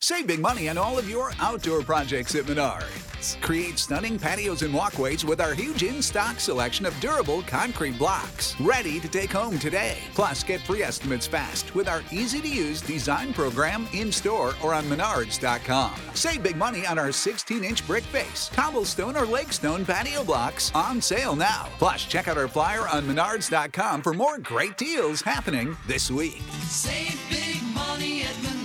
Save big money on all of your outdoor projects at Menards. Create stunning patios and walkways with our huge in-stock selection of durable concrete blocks. Ready to take home today. Plus, get free estimates fast with our easy-to-use design program in-store or on Menards.com. Save big money on our 16-inch brick base, cobblestone, or lakestone patio blocks on sale now. Plus, check out our flyer on Menards.com for more great deals happening this week. Save big money at Menards.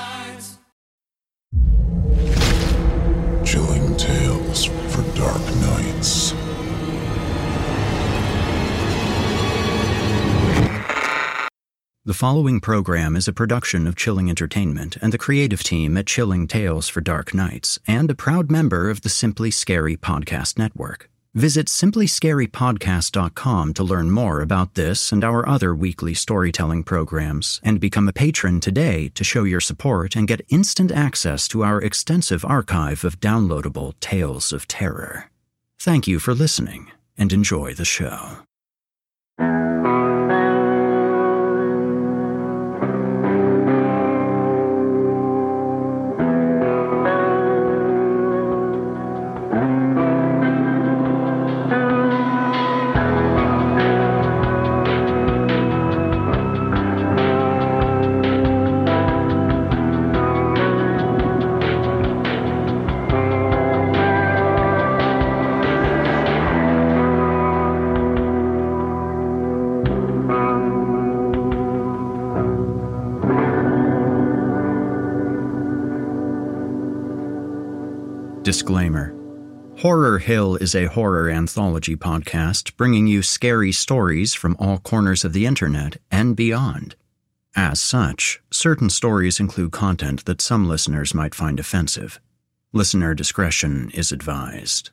Chilling tales for dark nights. The following program is a production of Chilling Entertainment and the creative team at Chilling Tales for Dark Nights, and a proud member of the Simply Scary Podcast Network. Visit simplyscarypodcast.com to learn more about this and our other weekly storytelling programs, and become a patron today to show your support and get instant access to our extensive archive of downloadable tales of terror. Thank you for listening, and enjoy the show. Disclaimer. Horror Hill is a horror anthology podcast bringing you scary stories from all corners of the internet and beyond. As such, certain stories include content that some listeners might find offensive. Listener discretion is advised.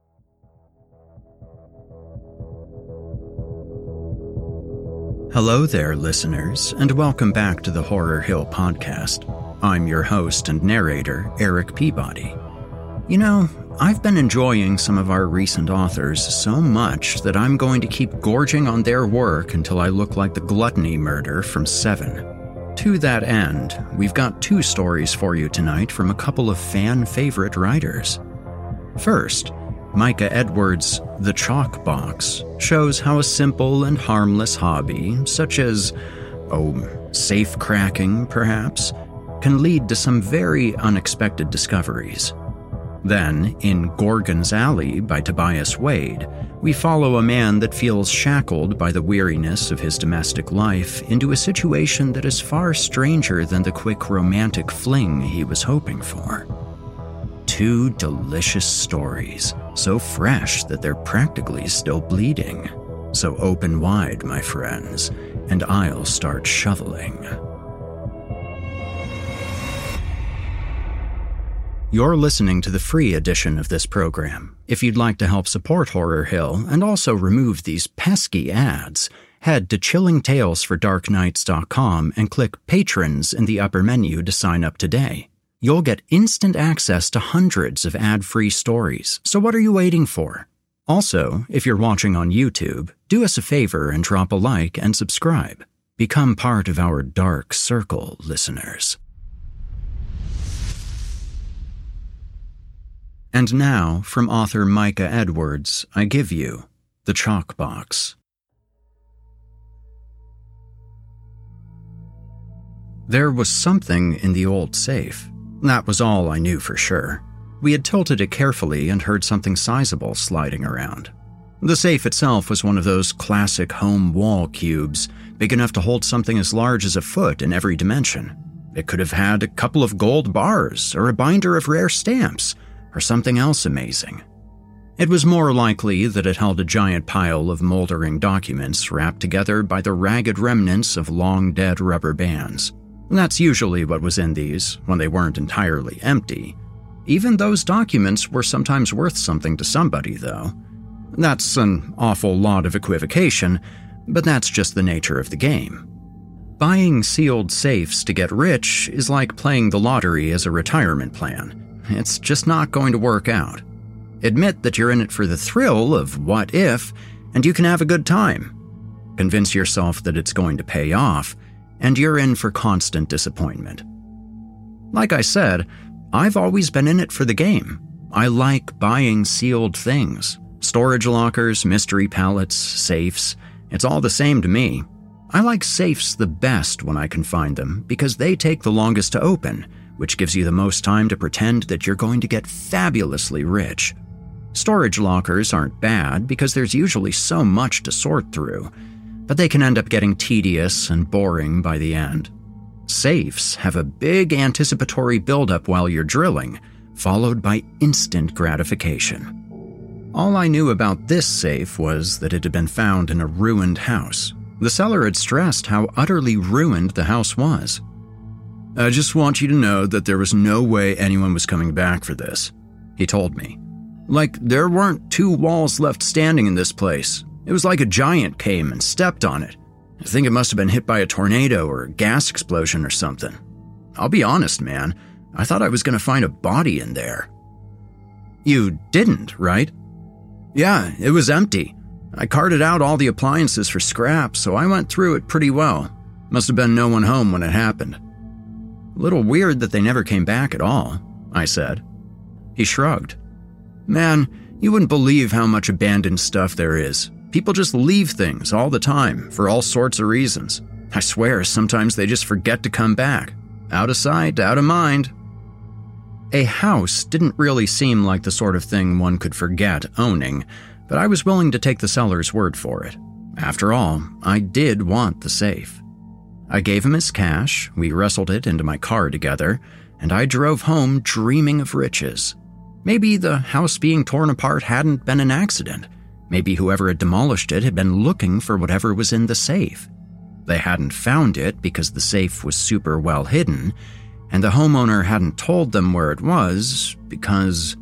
Hello there, listeners, and welcome back to the Horror Hill podcast. I'm your host and narrator, Eric Peabody. You know, I've been enjoying some of our recent authors so much that I'm going to keep gorging on their work until I look like the gluttony murder from Seven. To that end, we've got two stories for you tonight from a couple of fan-favorite writers. First, Micah Edwards' The Chalk Box shows how a simple and harmless hobby, such as, safe cracking, perhaps, can lead to some very unexpected discoveries. Then, in Gorgon's Alley by Tobias Wade, we follow a man that feels shackled by the weariness of his domestic life into a situation that is far stranger than the quick romantic fling he was hoping for. Two delicious stories, so fresh that they're practically still bleeding. So open wide, my friends, and I'll start shoveling. You're listening to the free edition of this program. If you'd like to help support Horror Hill and also remove these pesky ads, head to chillingtalesfordarknights.com and click Patrons in the upper menu to sign up today. You'll get instant access to hundreds of ad-free stories, so what are you waiting for? Also, if you're watching on YouTube, do us a favor and drop a like and subscribe. Become part of our dark circle, listeners. And now, from author Micah Edwards, I give you The Chalk Box. There was something in the old safe. That was all I knew for sure. We had tilted it carefully and heard something sizable sliding around. The safe itself was one of those classic home wall cubes, big enough to hold something as large as a foot in every dimension. It could have had a couple of gold bars or a binder of rare stamps, or something else amazing. It was more likely that it held a giant pile of moldering documents wrapped together by the ragged remnants of long-dead rubber bands. That's usually what was in these when they weren't entirely empty. Even those documents were sometimes worth something to somebody, though. That's an awful lot of equivocation, but that's just the nature of the game. Buying sealed safes to get rich is like playing the lottery as a retirement plan. It's just not going to work out. Admit that you're in it for the thrill of what if, and you can have a good time. Convince yourself that it's going to pay off, and you're in for constant disappointment. Like I said, I've always been in it for the game. I like buying sealed things. Storage lockers, mystery pallets, safes. It's all the same to me. I like safes the best when I can find them because they take the longest to open, which gives you the most time to pretend that you're going to get fabulously rich. Storage lockers aren't bad because there's usually so much to sort through, but they can end up getting tedious and boring by the end. Safes have a big anticipatory buildup while you're drilling, followed by instant gratification. All I knew about this safe was that it had been found in a ruined house. The seller had stressed how utterly ruined the house was. "I just want you to know that there was no way anyone was coming back for this," he told me. "Like, there weren't 2 walls left standing in this place. It was like a giant came and stepped on it. I think it must have been hit by a tornado or a gas explosion or something. I'll be honest, man, I thought I was going to find a body in there." "You didn't, right?" "Yeah, it was empty. I carted out all the appliances for scrap, so I went through it pretty well. Must have been no one home when it happened." "A little weird that they never came back at all," I said. He shrugged. "Man, you wouldn't believe how much abandoned stuff there is. People just leave things all the time for all sorts of reasons. I swear sometimes they just forget to come back. Out of sight, out of mind." A house didn't really seem like the sort of thing one could forget owning, but I was willing to take the seller's word for it. After all, I did want the safe. I gave him his cash, we wrestled it into my car together, and I drove home dreaming of riches. Maybe the house being torn apart hadn't been an accident. Maybe whoever had demolished it had been looking for whatever was in the safe. They hadn't found it because the safe was super well hidden, and the homeowner hadn't told them where it was because...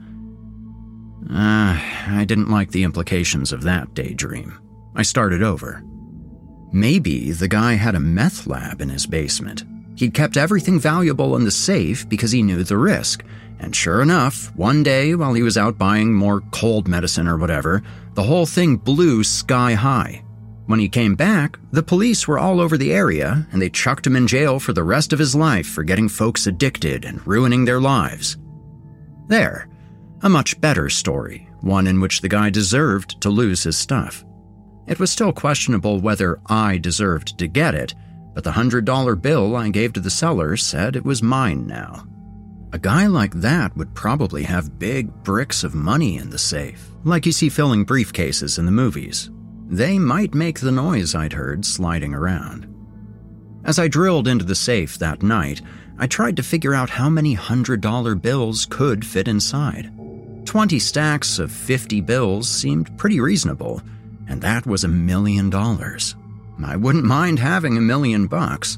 I didn't like the implications of that daydream. I started over. Maybe the guy had a meth lab in his basement. He'd kept everything valuable in the safe because he knew the risk. And sure enough, one day while he was out buying more cold medicine or whatever, the whole thing blew sky high. When he came back, the police were all over the area, and they chucked him in jail for the rest of his life for getting folks addicted and ruining their lives. There, a much better story, one in which the guy deserved to lose his stuff. It was still questionable whether I deserved to get it, but the $100 bill I gave to the seller said it was mine now. A guy like that would probably have big bricks of money in the safe, like you see filling briefcases in the movies. They might make the noise I'd heard sliding around. As I drilled into the safe that night, I tried to figure out how many $100 bills could fit inside. 20 stacks of 50 bills seemed pretty reasonable, and that was $1 million. I wouldn't mind having $1 million.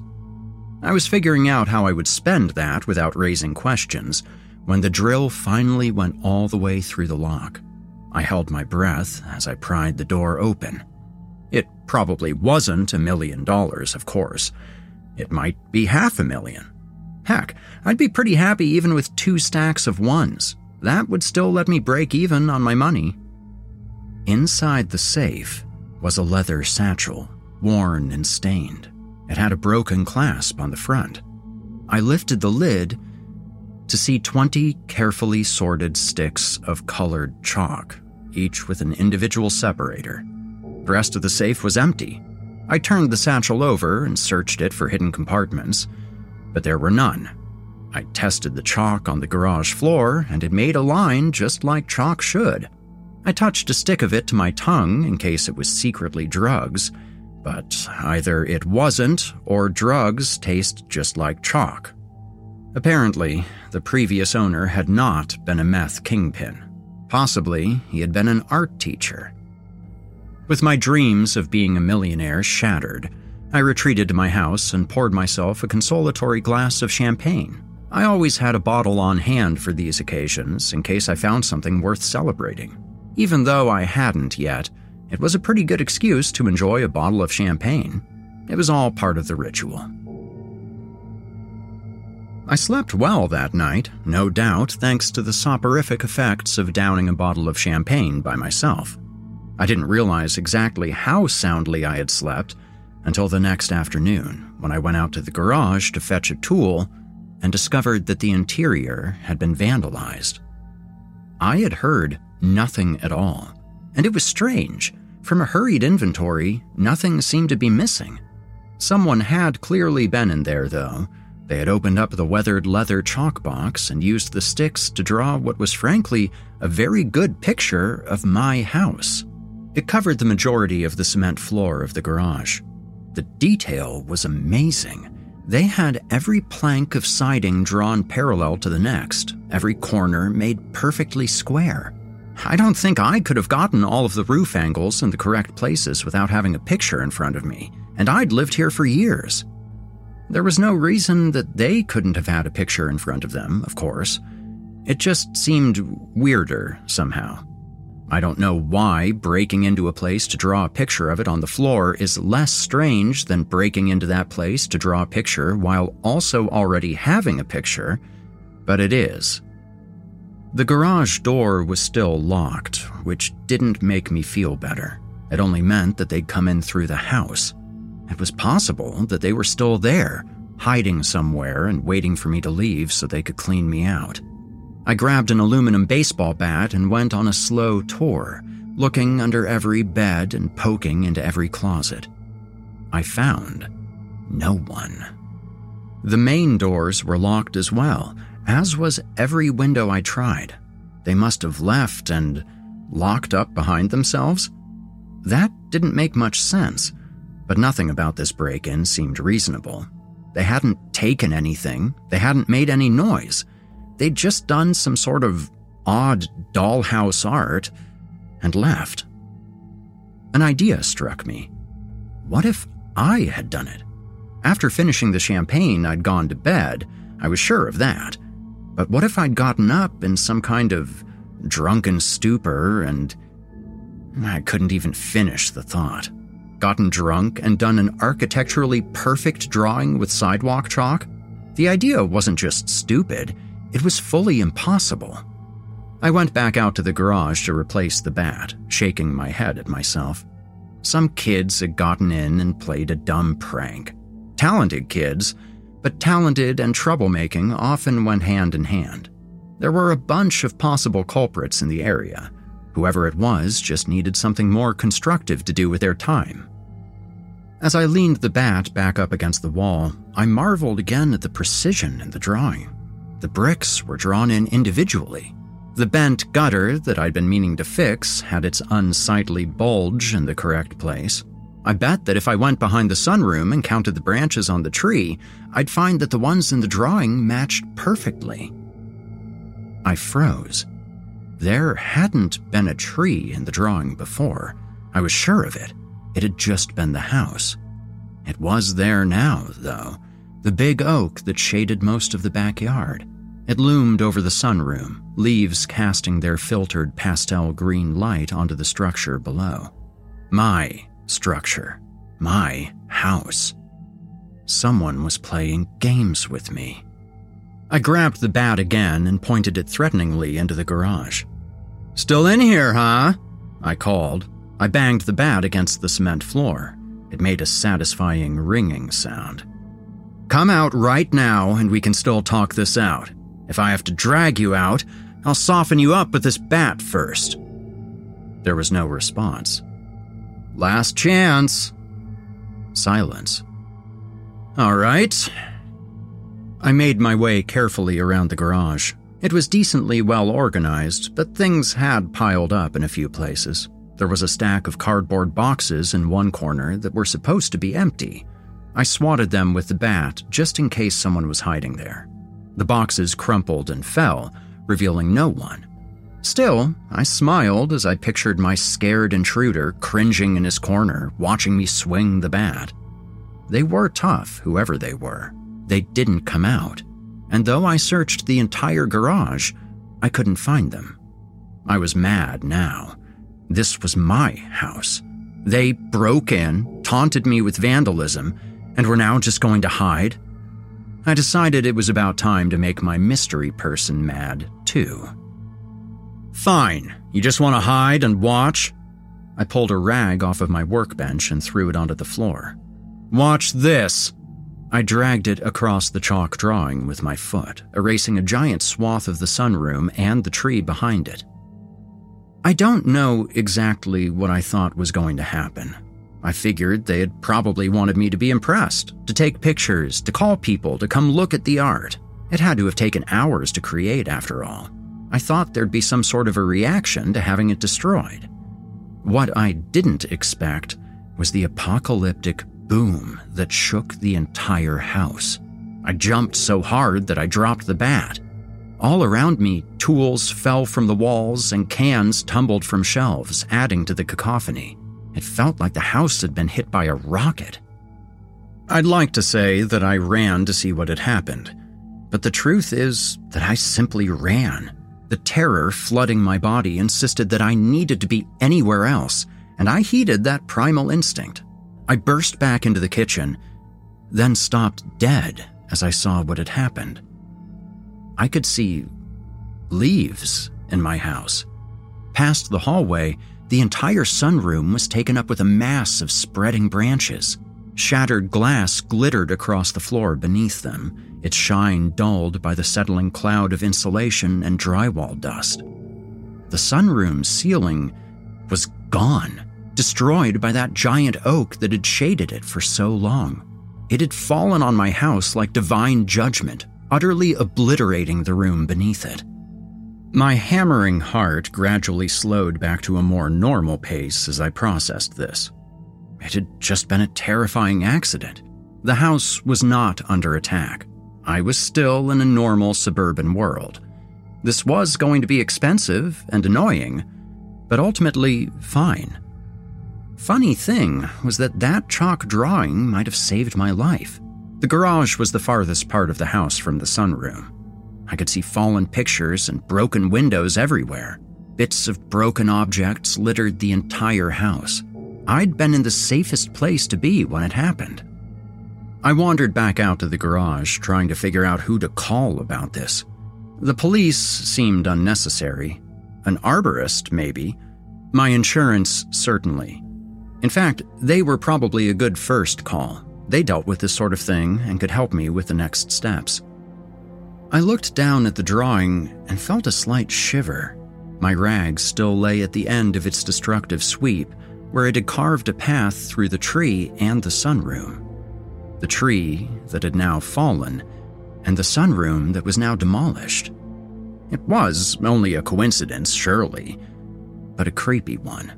I was figuring out how I would spend that without raising questions when the drill finally went all the way through the lock. I held my breath as I pried the door open. It probably wasn't $1 million, of course. It might be $500,000. Heck, I'd be pretty happy even with 2 stacks of ones. That would still let me break even on my money. Inside the safe was a leather satchel, worn and stained. It had a broken clasp on the front. I lifted the lid to see 20 carefully sorted sticks of colored chalk, each with an individual separator. The rest of the safe was empty. I turned the satchel over and searched it for hidden compartments, but there were none. I tested the chalk on the garage floor, and it made a line just like chalk should. I touched a stick of it to my tongue in case it was secretly drugs, but either it wasn't or drugs taste just like chalk. Apparently, the previous owner had not been a meth kingpin. Possibly, he had been an art teacher. With my dreams of being a millionaire shattered, I retreated to my house and poured myself a consolatory glass of champagne. I always had a bottle on hand for these occasions in case I found something worth celebrating. Even though I hadn't yet, it was a pretty good excuse to enjoy a bottle of champagne. It was all part of the ritual. I slept well that night, no doubt thanks to the soporific effects of downing a bottle of champagne by myself. I didn't realize exactly how soundly I had slept until the next afternoon when I went out to the garage to fetch a tool and discovered that the interior had been vandalized. I had heard nothing at all, and it was strange. From a hurried inventory, nothing seemed to be missing. Someone had clearly been in there, though. They had opened up the weathered leather chalk box and used the sticks to draw what was frankly a very good picture of my house. It covered the majority of the cement floor of the garage. The detail was amazing. They had every plank of siding drawn parallel to the next, every corner made perfectly square. I don't think I could have gotten all of the roof angles in the correct places without having a picture in front of me, and I'd lived here for years. There was no reason that they couldn't have had a picture in front of them, of course. It just seemed weirder somehow. I don't know why breaking into a place to draw a picture of it on the floor is less strange than breaking into that place to draw a picture while also already having a picture, but it is. The garage door was still locked, which didn't make me feel better. It only meant that they'd come in through the house. It was possible that they were still there, hiding somewhere and waiting for me to leave so they could clean me out. I grabbed an aluminum baseball bat and went on a slow tour, looking under every bed and poking into every closet. I found no one. The main doors were locked as well, as was every window I tried. They must have left and locked up behind themselves. That didn't make much sense, but nothing about this break-in seemed reasonable. They hadn't taken anything, they hadn't made any noise. They'd just done some sort of odd dollhouse art and left. An idea struck me. What if I had done it? After finishing the champagne, I'd gone to bed. I was sure of that. But what if I'd gotten up in some kind of drunken stupor and... I couldn't even finish the thought. Gotten drunk and done an architecturally perfect drawing with sidewalk chalk? The idea wasn't just stupid, it was fully impossible. I went back out to the garage to replace the bat, shaking my head at myself. Some kids had gotten in and played a dumb prank. Talented kids, but talented and troublemaking often went hand in hand. There were a bunch of possible culprits in the area. Whoever it was just needed something more constructive to do with their time. As I leaned the bat back up against the wall, I marveled again at the precision in the drawing. The bricks were drawn in individually. The bent gutter that I'd been meaning to fix had its unsightly bulge in the correct place. I bet that if I went behind the sunroom and counted the branches on the tree, I'd find that the ones in the drawing matched perfectly. I froze. There hadn't been a tree in the drawing before. I was sure of it. It had just been the house. It was there now, though. The big oak that shaded most of the backyard. It loomed over the sunroom, leaves casting their filtered pastel green light onto the structure below. My structure. My house. Someone was playing games with me. I grabbed the bat again and pointed it threateningly into the garage. "Still in here, huh?" I called. I banged the bat against the cement floor. It made a satisfying ringing sound. "Come out right now and we can still talk this out. If I have to drag you out, I'll soften you up with this bat first." There was no response. "Last chance." Silence. "All right." I made my way carefully around the garage. It was decently well organized, but things had piled up in a few places. There was a stack of cardboard boxes in one corner that were supposed to be empty. I swatted them with the bat just in case someone was hiding there. The boxes crumpled and fell, revealing no one. Still, I smiled as I pictured my scared intruder cringing in his corner, watching me swing the bat. They were tough, whoever they were. They didn't come out. And though I searched the entire garage, I couldn't find them. I was mad now. This was my house. They broke in, taunted me with vandalism, and were now just going to hide? I decided it was about time to make my mystery person mad, too. "Fine, you just want to hide and watch?" I pulled a rag off of my workbench and threw it onto the floor. "Watch this." I dragged it across the chalk drawing with my foot, erasing a giant swath of the sunroom and the tree behind it. I don't know exactly what I thought was going to happen. I figured they had probably wanted me to be impressed, to take pictures, to call people to come look at the art. It had to have taken hours to create, after all. I thought there'd be some sort of a reaction to having it destroyed. What I didn't expect was the apocalyptic boom that shook the entire house. I jumped so hard that I dropped the bat. All around me, tools fell from the walls and cans tumbled from shelves, adding to the cacophony. It felt like the house had been hit by a rocket. I'd like to say that I ran to see what had happened, but the truth is that I simply ran. The terror flooding my body insisted that I needed to be anywhere else, and I heeded that primal instinct. I burst back into the kitchen, then stopped dead as I saw what had happened. I could see leaves in my house. Past the hallway, the entire sunroom was taken up with a mass of spreading branches. Shattered glass glittered across the floor beneath them, its shine dulled by the settling cloud of insulation and drywall dust. The sunroom's ceiling was gone, destroyed by that giant oak that had shaded it for so long. It had fallen on my house like divine judgment, utterly obliterating the room beneath it. My hammering heart gradually slowed back to a more normal pace as I processed this. It had just been a terrifying accident. The house was not under attack. I was still in a normal suburban world. This was going to be expensive and annoying, but ultimately fine. Funny thing was that chalk drawing might have saved my life. The garage was the farthest part of the house from the sunroom. I could see fallen pictures and broken windows everywhere. Bits of broken objects littered the entire house. I'd been in the safest place to be when it happened. I wandered back out to the garage, trying to figure out who to call about this. The police seemed unnecessary. An arborist, maybe. My insurance, certainly. In fact, they were probably a good first call. They dealt with this sort of thing and could help me with the next steps. I looked down at the drawing and felt a slight shiver. My rag still lay at the end of its destructive sweep, where it had carved a path through the tree and the sunroom. The tree that had now fallen, and the sunroom that was now demolished. It was only a coincidence, surely, but a creepy one.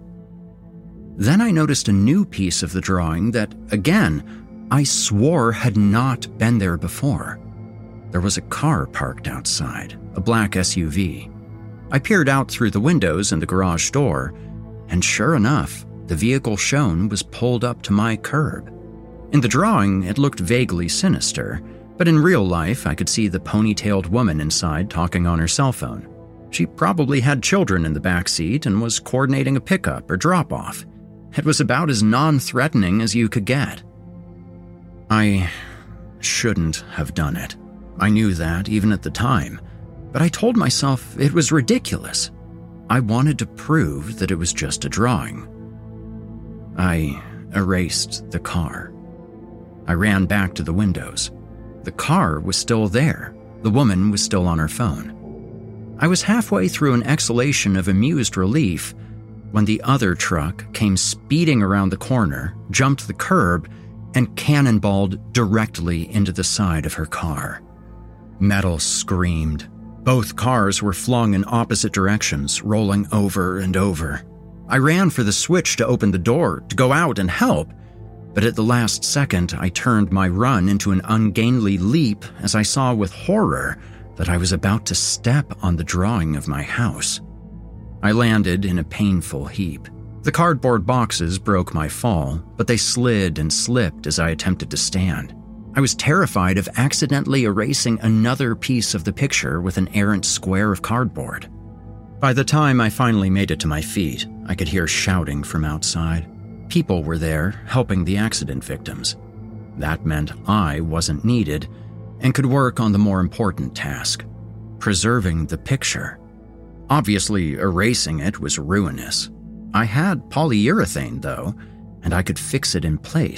Then I noticed a new piece of the drawing that, again, I swore had not been there before. There was a car parked outside, a black SUV. I peered out through the windows and the garage door, and sure enough, the vehicle shown was pulled up to my curb. In the drawing, it looked vaguely sinister, but in real life, I could see the ponytailed woman inside talking on her cell phone. She probably had children in the back seat and was coordinating a pickup or drop-off. It was about as non-threatening as you could get. I shouldn't have done it. I knew that even at the time, but I told myself it was ridiculous. I wanted to prove that it was just a drawing. I erased the car. I ran back to the windows. The car was still there. The woman was still on her phone. I was halfway through an exhalation of amused relief when the other truck came speeding around the corner, jumped the curb, and cannonballed directly into the side of her car. Metal screamed. Both cars were flung in opposite directions, rolling over and over. I ran for the switch to open the door, to go out and help, but at the last second, I turned my run into an ungainly leap as I saw with horror that I was about to step on the drawing of my house. I landed in a painful heap. The cardboard boxes broke my fall, but they slid and slipped as I attempted to stand. I was terrified of accidentally erasing another piece of the picture with an errant square of cardboard. By the time I finally made it to my feet, I could hear shouting from outside. People were there, helping the accident victims. That meant I wasn't needed and could work on the more important task, preserving the picture. Obviously, erasing it was ruinous. I had polyurethane, though, and I could fix it in place.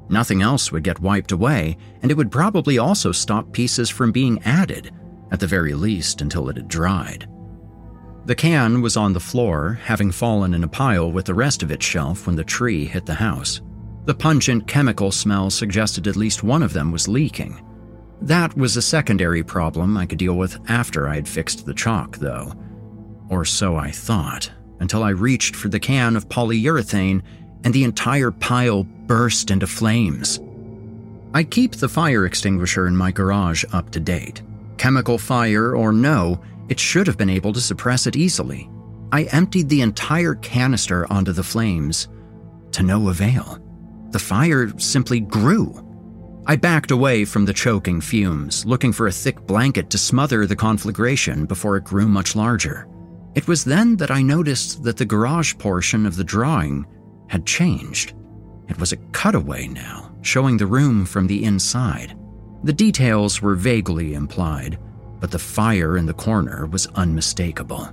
Nothing else would get wiped away, and it would probably also stop pieces from being added, at the very least until it had dried. The can was on the floor, having fallen in a pile with the rest of its shelf when the tree hit the house. The pungent chemical smell suggested at least one of them was leaking. That was a secondary problem I could deal with after I had fixed the chalk, though. Or so I thought, until I reached for the can of polyurethane and the entire pile burst into flames. I keep the fire extinguisher in my garage up to date. Chemical fire or no, it should have been able to suppress it easily. I emptied the entire canister onto the flames, to no avail. The fire simply grew. I backed away from the choking fumes, looking for a thick blanket to smother the conflagration before it grew much larger. It was then that I noticed that the garage portion of the drawing had changed. It was a cutaway now, showing the room from the inside. The details were vaguely implied, but the fire in the corner was unmistakable.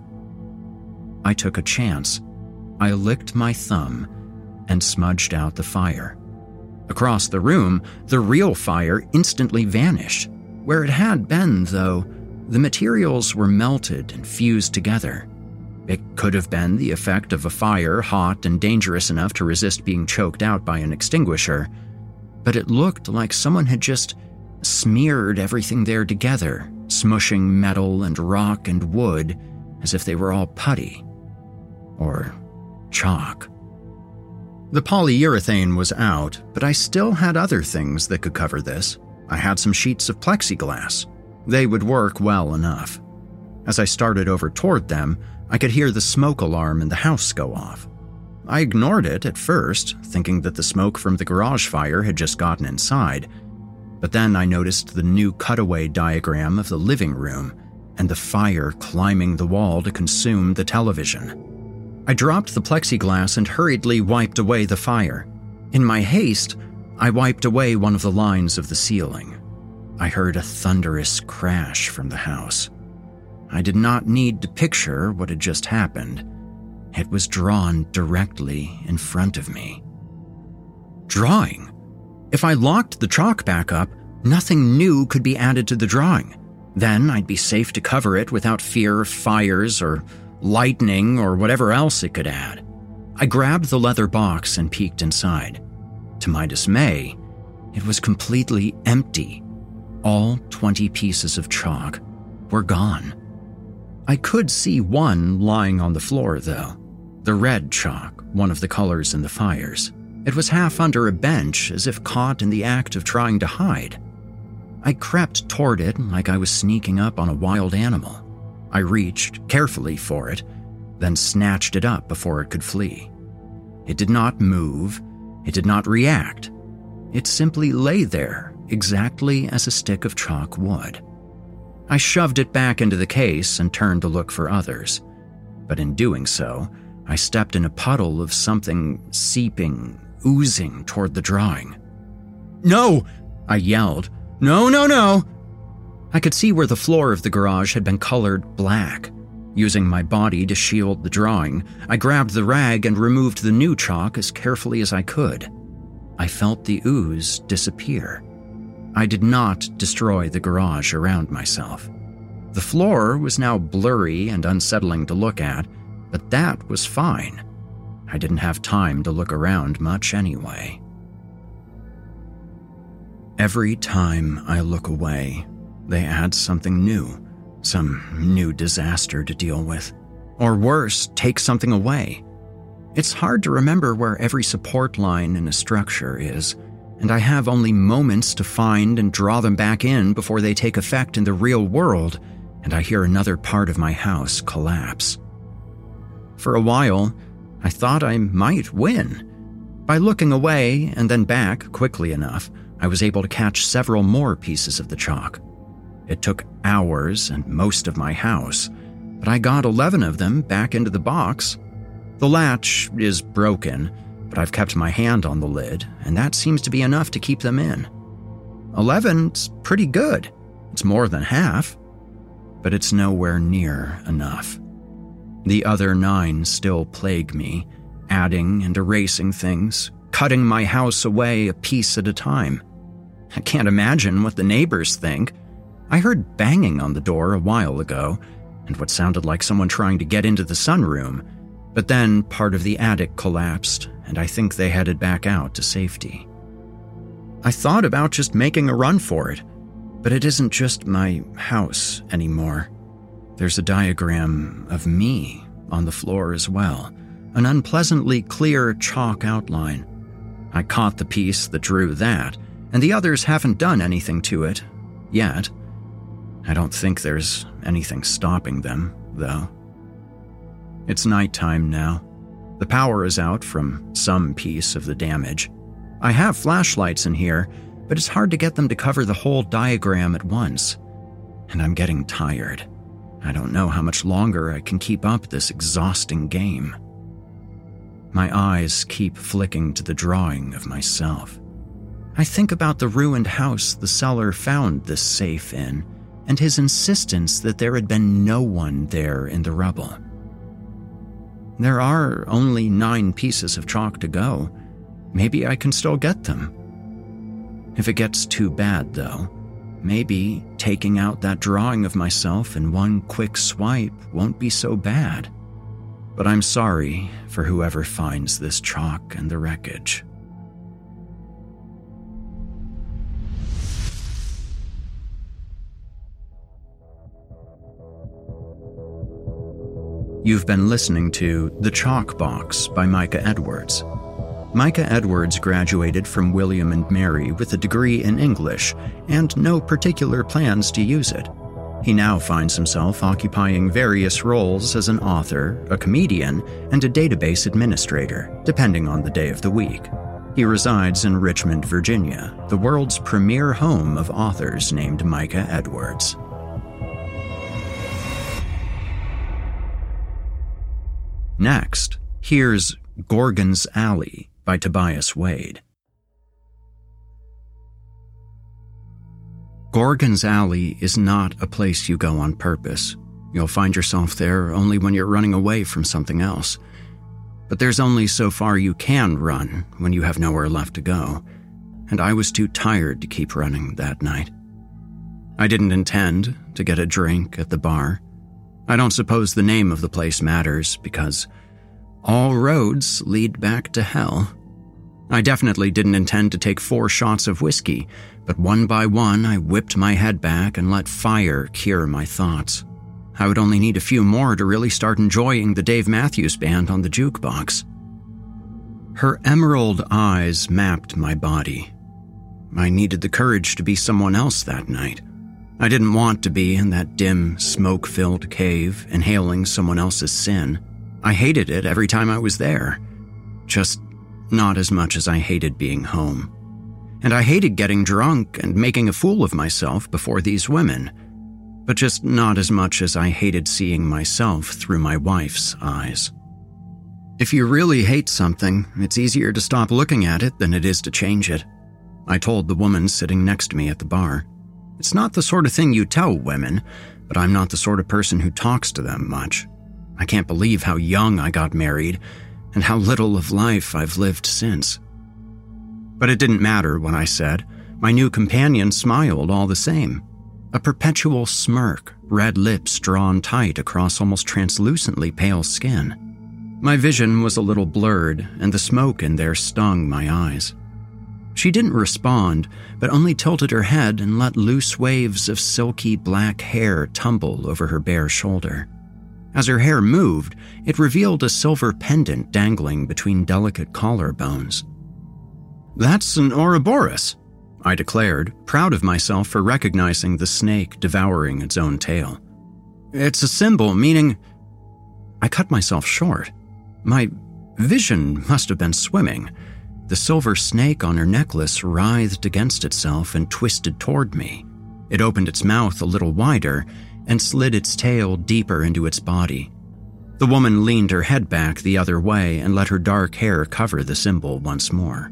I took a chance. I licked my thumb and smudged out the fire. Across the room, the real fire instantly vanished. Where it had been, though, the materials were melted and fused together. It could have been the effect of a fire hot and dangerous enough to resist being choked out by an extinguisher, but it looked like someone had just smeared everything there together, smushing metal and rock and wood as if they were all putty. Or chalk. The polyurethane was out, but I still had other things that could cover this. I had some sheets of plexiglass. They would work well enough. As I started over toward them, I could hear the smoke alarm in the house go off. I ignored it at first, thinking that the smoke from the garage fire had just gotten inside, but then I noticed the new cutaway diagram of the living room and the fire climbing the wall to consume the television. I dropped the plexiglass and hurriedly wiped away the fire. In my haste, I wiped away one of the lines of the ceiling. I heard a thunderous crash from the house. I did not need to picture what had just happened. It was drawn directly in front of me. Drawing? If I locked the chalk back up, nothing new could be added to the drawing. Then I'd be safe to cover it without fear of fires or lightning or whatever else it could add. I grabbed the leather box and peeked inside. To my dismay, it was completely empty. All 20 pieces of chalk were gone. I could see one lying on the floor, though. The red chalk, one of the colors in the fires. It was half under a bench, as if caught in the act of trying to hide. I crept toward it like I was sneaking up on a wild animal. I reached carefully for it, then snatched it up before it could flee. It did not move. It did not react. It simply lay there, exactly as a stick of chalk would. I shoved it back into the case and turned to look for others. But in doing so, I stepped in a puddle of something seeping, oozing toward the drawing. "No!" I yelled. "No, no, no!" I could see where the floor of the garage had been colored black. Using my body to shield the drawing, I grabbed the rag and removed the new chalk as carefully as I could. I felt the ooze disappear. I did not destroy the garage around myself. The floor was now blurry and unsettling to look at, but that was fine. I didn't have time to look around much anyway. Every time I look away, they add something new, some new disaster to deal with. Or worse, take something away. It's hard to remember where every support line in a structure is, and I have only moments to find and draw them back in before they take effect in the real world, and I hear another part of my house collapse. For a while, I thought I might win. By looking away and then back quickly enough, I was able to catch several more pieces of the chalk. It took hours and most of my house, but I got 11 of them back into the box. The latch is broken, but I've kept my hand on the lid, and that seems to be enough to keep them in. 11's pretty good. It's more than half, but it's nowhere near enough. The other 9 still plague me, adding and erasing things, cutting my house away a piece at a time. I can't imagine what the neighbors think. I heard banging on the door a while ago, and what sounded like someone trying to get into the sunroom, but then part of the attic collapsed, and I think they headed back out to safety. I thought about just making a run for it, but it isn't just my house anymore. There's a diagram of me on the floor as well, an unpleasantly clear chalk outline. I caught the piece that drew that, and the others haven't done anything to it, yet. I don't think there's anything stopping them, though. It's nighttime now. The power is out from some piece of the damage. I have flashlights in here, but it's hard to get them to cover the whole diagram at once. And I'm getting tired. I don't know how much longer I can keep up this exhausting game. My eyes keep flicking to the drawing of myself. I think about the ruined house the seller found this safe in, and his insistence that there had been no one there in the rubble. There are only 9 pieces of chalk to go. Maybe I can still get them. If it gets too bad, though, maybe taking out that drawing of myself in one quick swipe won't be so bad. But I'm sorry for whoever finds this chalk and the wreckage. You've been listening to The Chalk Box by Micah Edwards. Micah Edwards graduated from William & Mary with a degree in English and no particular plans to use it. He now finds himself occupying various roles as an author, a comedian, and a database administrator, depending on the day of the week. He resides in Richmond, Virginia, the world's premier home of authors named Micah Edwards. Next, here's Gorgon's Alley by Tobias Wade. Gorgon's Alley is not a place you go on purpose. You'll find yourself there only when you're running away from something else. But there's only so far you can run when you have nowhere left to go, and I was too tired to keep running that night. I didn't intend to get a drink at the bar. I don't suppose the name of the place matters, because all roads lead back to hell. I definitely didn't intend to take 4 shots of whiskey, but one by one I whipped my head back and let fire cure my thoughts. I would only need a few more to really start enjoying the Dave Matthews Band on the jukebox. Her emerald eyes mapped my body. I needed the courage to be someone else that night. I didn't want to be in that dim, smoke-filled cave, inhaling someone else's sin. I hated it every time I was there. Just not as much as I hated being home. And I hated getting drunk and making a fool of myself before these women. But just not as much as I hated seeing myself through my wife's eyes. If you really hate something, it's easier to stop looking at it than it is to change it. I told the woman sitting next to me at the bar. It's not the sort of thing you tell women, but I'm not the sort of person who talks to them much. I can't believe how young I got married and how little of life I've lived since. But it didn't matter what I said. My new companion smiled all the same. A perpetual smirk, red lips drawn tight across almost translucently pale skin. My vision was a little blurred, and the smoke in there stung my eyes. She didn't respond, but only tilted her head and let loose waves of silky black hair tumble over her bare shoulder. As her hair moved, it revealed a silver pendant dangling between delicate collarbones. "That's an Ouroboros," I declared, proud of myself for recognizing the snake devouring its own tail. "It's a symbol meaning—" I cut myself short. My vision must have been swimming. The silver snake on her necklace writhed against itself and twisted toward me. It opened its mouth a little wider and slid its tail deeper into its body. The woman leaned her head back the other way and let her dark hair cover the symbol once more.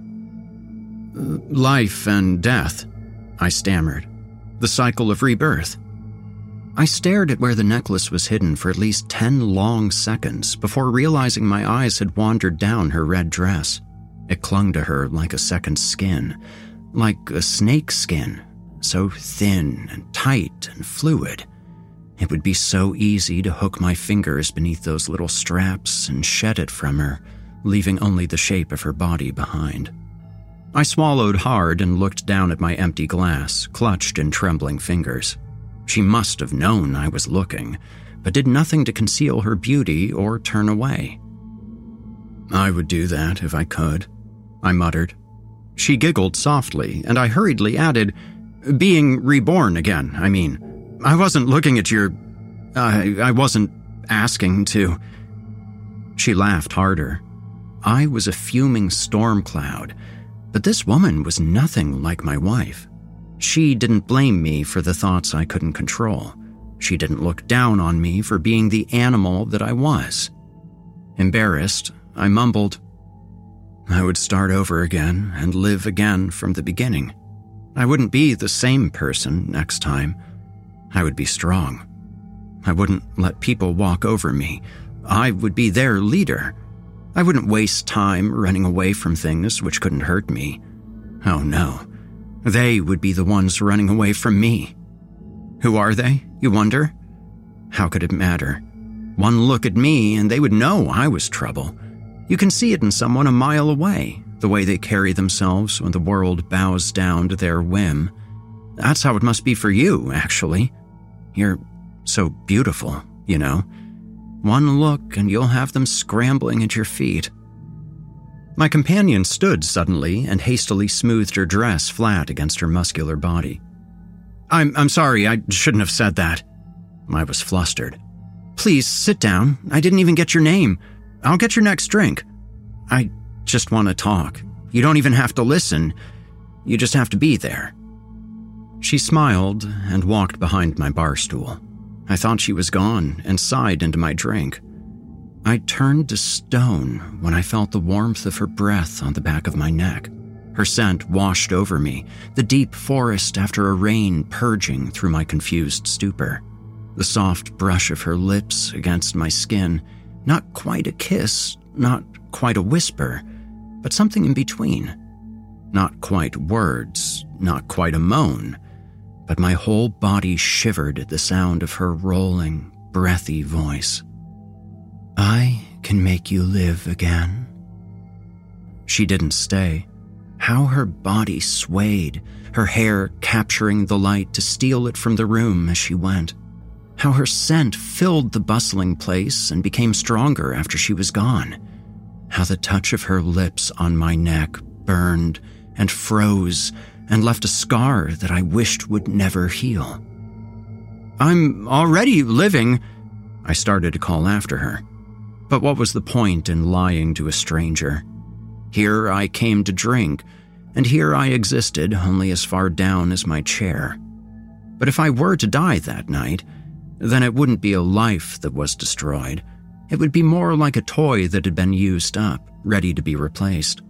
"Life and death," I stammered. "The cycle of rebirth." I stared at where the necklace was hidden for at least 10 long seconds before realizing my eyes had wandered down her red dress. It clung to her like a second skin, like a snake's skin, so thin and tight and fluid. It would be so easy to hook my fingers beneath those little straps and shed it from her, leaving only the shape of her body behind. I swallowed hard and looked down at my empty glass, clutched in trembling fingers. She must have known I was looking, but did nothing to conceal her beauty or turn away. "I would do that if I could," I muttered. She giggled softly, and I hurriedly added, "Being reborn again, I mean. I wasn't looking at your... I wasn't asking to..." She laughed harder. I was a fuming storm cloud, but this woman was nothing like my wife. She didn't blame me for the thoughts I couldn't control. She didn't look down on me for being the animal that I was. Embarrassed, I mumbled, "I would start over again and live again from the beginning. I wouldn't be the same person next time. I would be strong. I wouldn't let people walk over me. I would be their leader. I wouldn't waste time running away from things which couldn't hurt me. Oh no, they would be the ones running away from me. Who are they, you wonder? How could it matter? One look at me and they would know I was trouble. You can see it in someone a mile away, the way they carry themselves when the world bows down to their whim. That's how it must be for you, actually. You're so beautiful, you know. One look and you'll have them scrambling at your feet." My companion stood suddenly and hastily smoothed her dress flat against her muscular body. I'm sorry, I shouldn't have said that." I was flustered. "Please, sit down. I didn't even get your name. I'll get your next drink. I just want to talk. You don't even have to listen. You just have to be there." She smiled and walked behind my bar stool. I thought she was gone and sighed into my drink. I turned to stone when I felt the warmth of her breath on the back of my neck. Her scent washed over me, the deep forest after a rain purging through my confused stupor. The soft brush of her lips against my skin, not quite a kiss, not quite a whisper, but something in between. Not quite words, not quite a moan, but my whole body shivered at the sound of her rolling, breathy voice. "I can make you live again." She didn't stay. How her body swayed, her hair capturing the light to steal it from the room as she went. How her scent filled the bustling place and became stronger after she was gone. How the touch of her lips on my neck burned and froze and left a scar that I wished would never heal. "I'm already living," I started to call after her. But what was the point in lying to a stranger? Here I came to drink, and here I existed only as far down as my chair. But if I were to die that night, then it wouldn't be a life that was destroyed. It would be more like a toy that had been used up, ready to be replaced.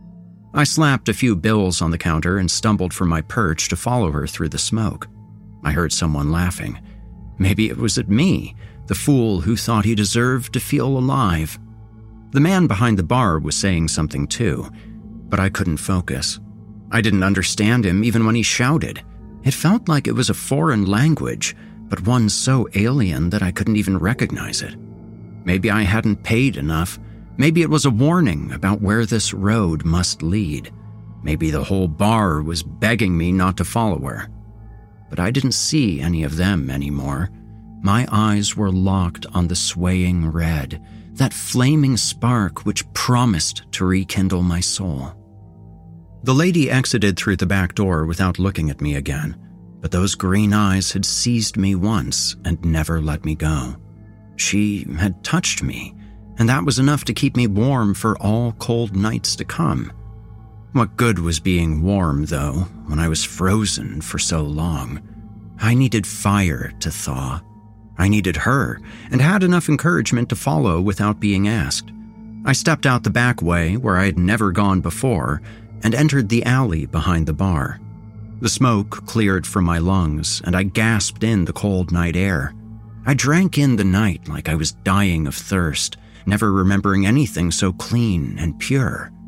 I slapped a few bills on the counter and stumbled from my perch to follow her through the smoke. I heard someone laughing. Maybe it was at me, the fool who thought he deserved to feel alive. The man behind the bar was saying something too, but I couldn't focus. I didn't understand him even when he shouted. It felt like it was a foreign language, but one so alien that I couldn't even recognize it. Maybe I hadn't paid enough. Maybe it was a warning about where this road must lead. Maybe the whole bar was begging me not to follow her. But I didn't see any of them anymore. My eyes were locked on the swaying red, that flaming spark which promised to rekindle my soul. The lady exited through the back door without looking at me again, but those green eyes had seized me once and never let me go. She had touched me, and that was enough to keep me warm for all cold nights to come. What good was being warm, though, when I was frozen for so long? I needed fire to thaw. I needed her, and had enough encouragement to follow without being asked. I stepped out the back way, where I had never gone before, and entered the alley behind the bar. The smoke cleared from my lungs, and I gasped in the cold night air. I drank in the night like I was dying of thirst, never remembering anything so clean and pure.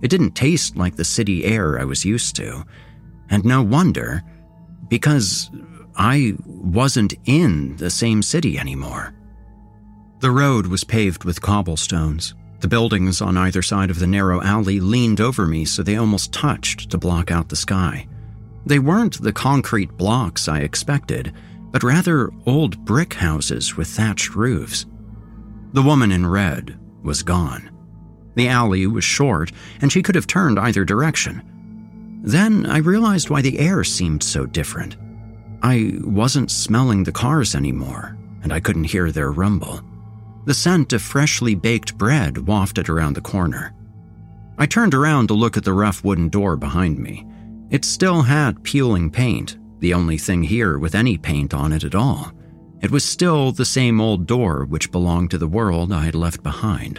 It didn't taste like the city air I was used to. And no wonder, because I wasn't in the same city anymore. The road was paved with cobblestones. The buildings on either side of the narrow alley leaned over me so they almost touched to block out the sky. They weren't the concrete blocks I expected, but rather old brick houses with thatched roofs. The woman in red was gone. The alley was short, and she could have turned either direction. Then I realized why the air seemed so different. I wasn't smelling the cars anymore, and I couldn't hear their rumble. The scent of freshly baked bread wafted around the corner. I turned around to look at the rough wooden door behind me. It still had peeling paint, the only thing here with any paint on it at all. It was still the same old door which belonged to the world I had left behind.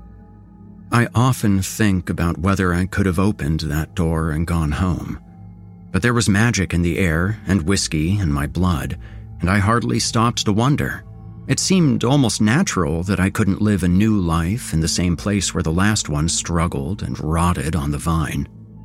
I often think about whether I could have opened that door and gone home. But there was magic in the air and whiskey in my blood, and I hardly stopped to wonder. It seemed almost natural that I couldn't live a new life in the same place where the last one struggled and rotted on the vine.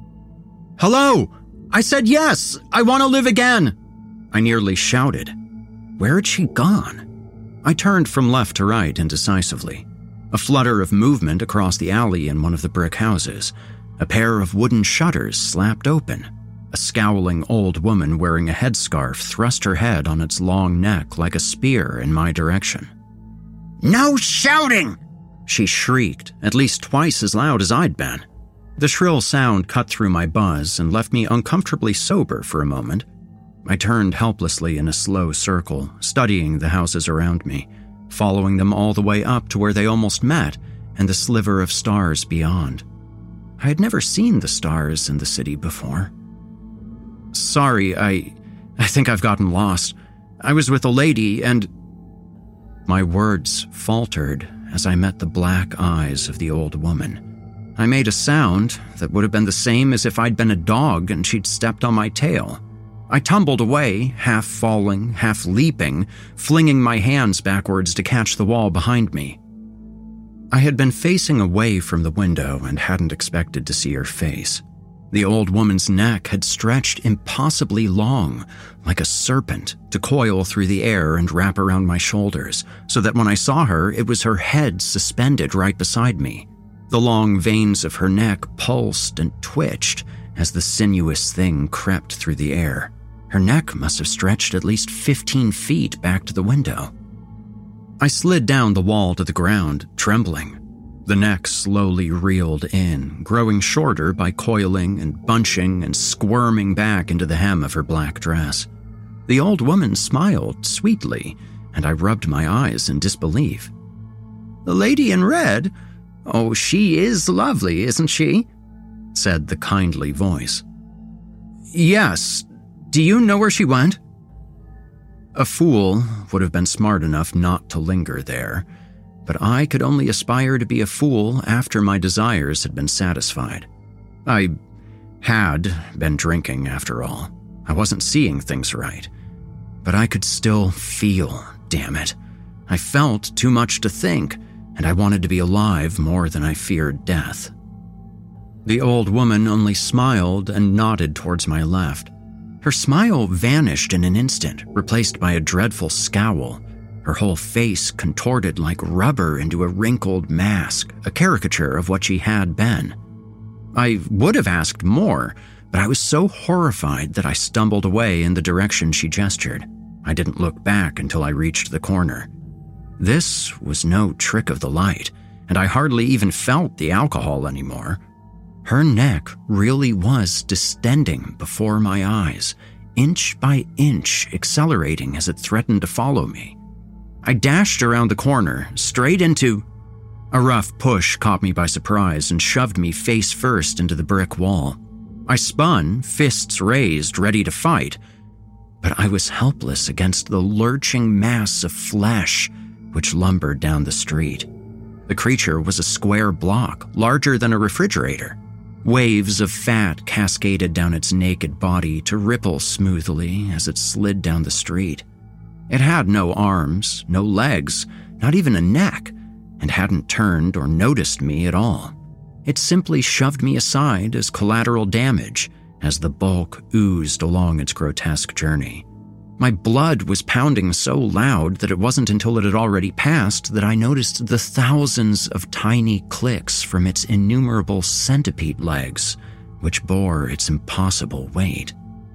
"Hello! I said yes! I want to live again!" I nearly shouted. Where had she gone? I turned from left to right indecisively. A flutter of movement across the alley in one of the brick houses. A pair of wooden shutters slapped open. A scowling old woman wearing a headscarf thrust her head on its long neck like a spear in my direction. "No shouting!" she shrieked, at least twice as loud as I'd been. The shrill sound cut through my buzz and left me uncomfortably sober for a moment. I turned helplessly in a slow circle, studying the houses around me, following them all the way up to where they almost met and the sliver of stars beyond. I had never seen the stars in the city before. "Sorry, I think I've gotten lost. I was with a lady and—" My words faltered as I met the black eyes of the old woman. I made a sound that would have been the same as if I'd been a dog and she'd stepped on my tail. I tumbled away, half falling, half leaping, flinging my hands backwards to catch the wall behind me. I had been facing away from the window and hadn't expected to see her face. The old woman's neck had stretched impossibly long, like a serpent, to coil through the air and wrap around my shoulders, so that when I saw her, it was her head suspended right beside me. The long veins of her neck pulsed and twitched as the sinuous thing crept through the air. Her neck must have stretched at least 15 feet back to the window. I slid down the wall to the ground, trembling. The neck slowly reeled in, growing shorter by coiling and bunching and squirming back into the hem of her black dress. The old woman smiled sweetly, and I rubbed my eyes in disbelief. "The lady in red? Oh, she is lovely, isn't she?" said the kindly voice. "Yes. Do you know where she went?" A fool would have been smart enough not to linger there, but I could only aspire to be a fool after my desires had been satisfied. I had been drinking, after all. I wasn't seeing things right. But I could still feel, damn it. I felt too much to think, and I wanted to be alive more than I feared death. The old woman only smiled and nodded towards my left. Her smile vanished in an instant, replaced by a dreadful scowl. Her whole face contorted like rubber into a wrinkled mask, a caricature of what she had been. I would have asked more, but I was so horrified that I stumbled away in the direction she gestured. I didn't look back until I reached the corner. This was no trick of the light, and I hardly even felt the alcohol anymore. Her neck really was distending before my eyes, inch by inch accelerating as it threatened to follow me. I dashed around the corner, straight into... A rough push caught me by surprise and shoved me face first into the brick wall. I spun, fists raised, ready to fight, but I was helpless against the lurching mass of flesh which lumbered down the street. The creature was a square block, larger than a refrigerator. Waves of fat cascaded down its naked body to ripple smoothly as it slid down the street. It had no arms, no legs, not even a neck, and hadn't turned or noticed me at all. It simply shoved me aside as collateral damage as the bulk oozed along its grotesque journey. My blood was pounding so loud that it wasn't until it had already passed that I noticed the thousands of tiny clicks from its innumerable centipede legs, which bore its impossible weight.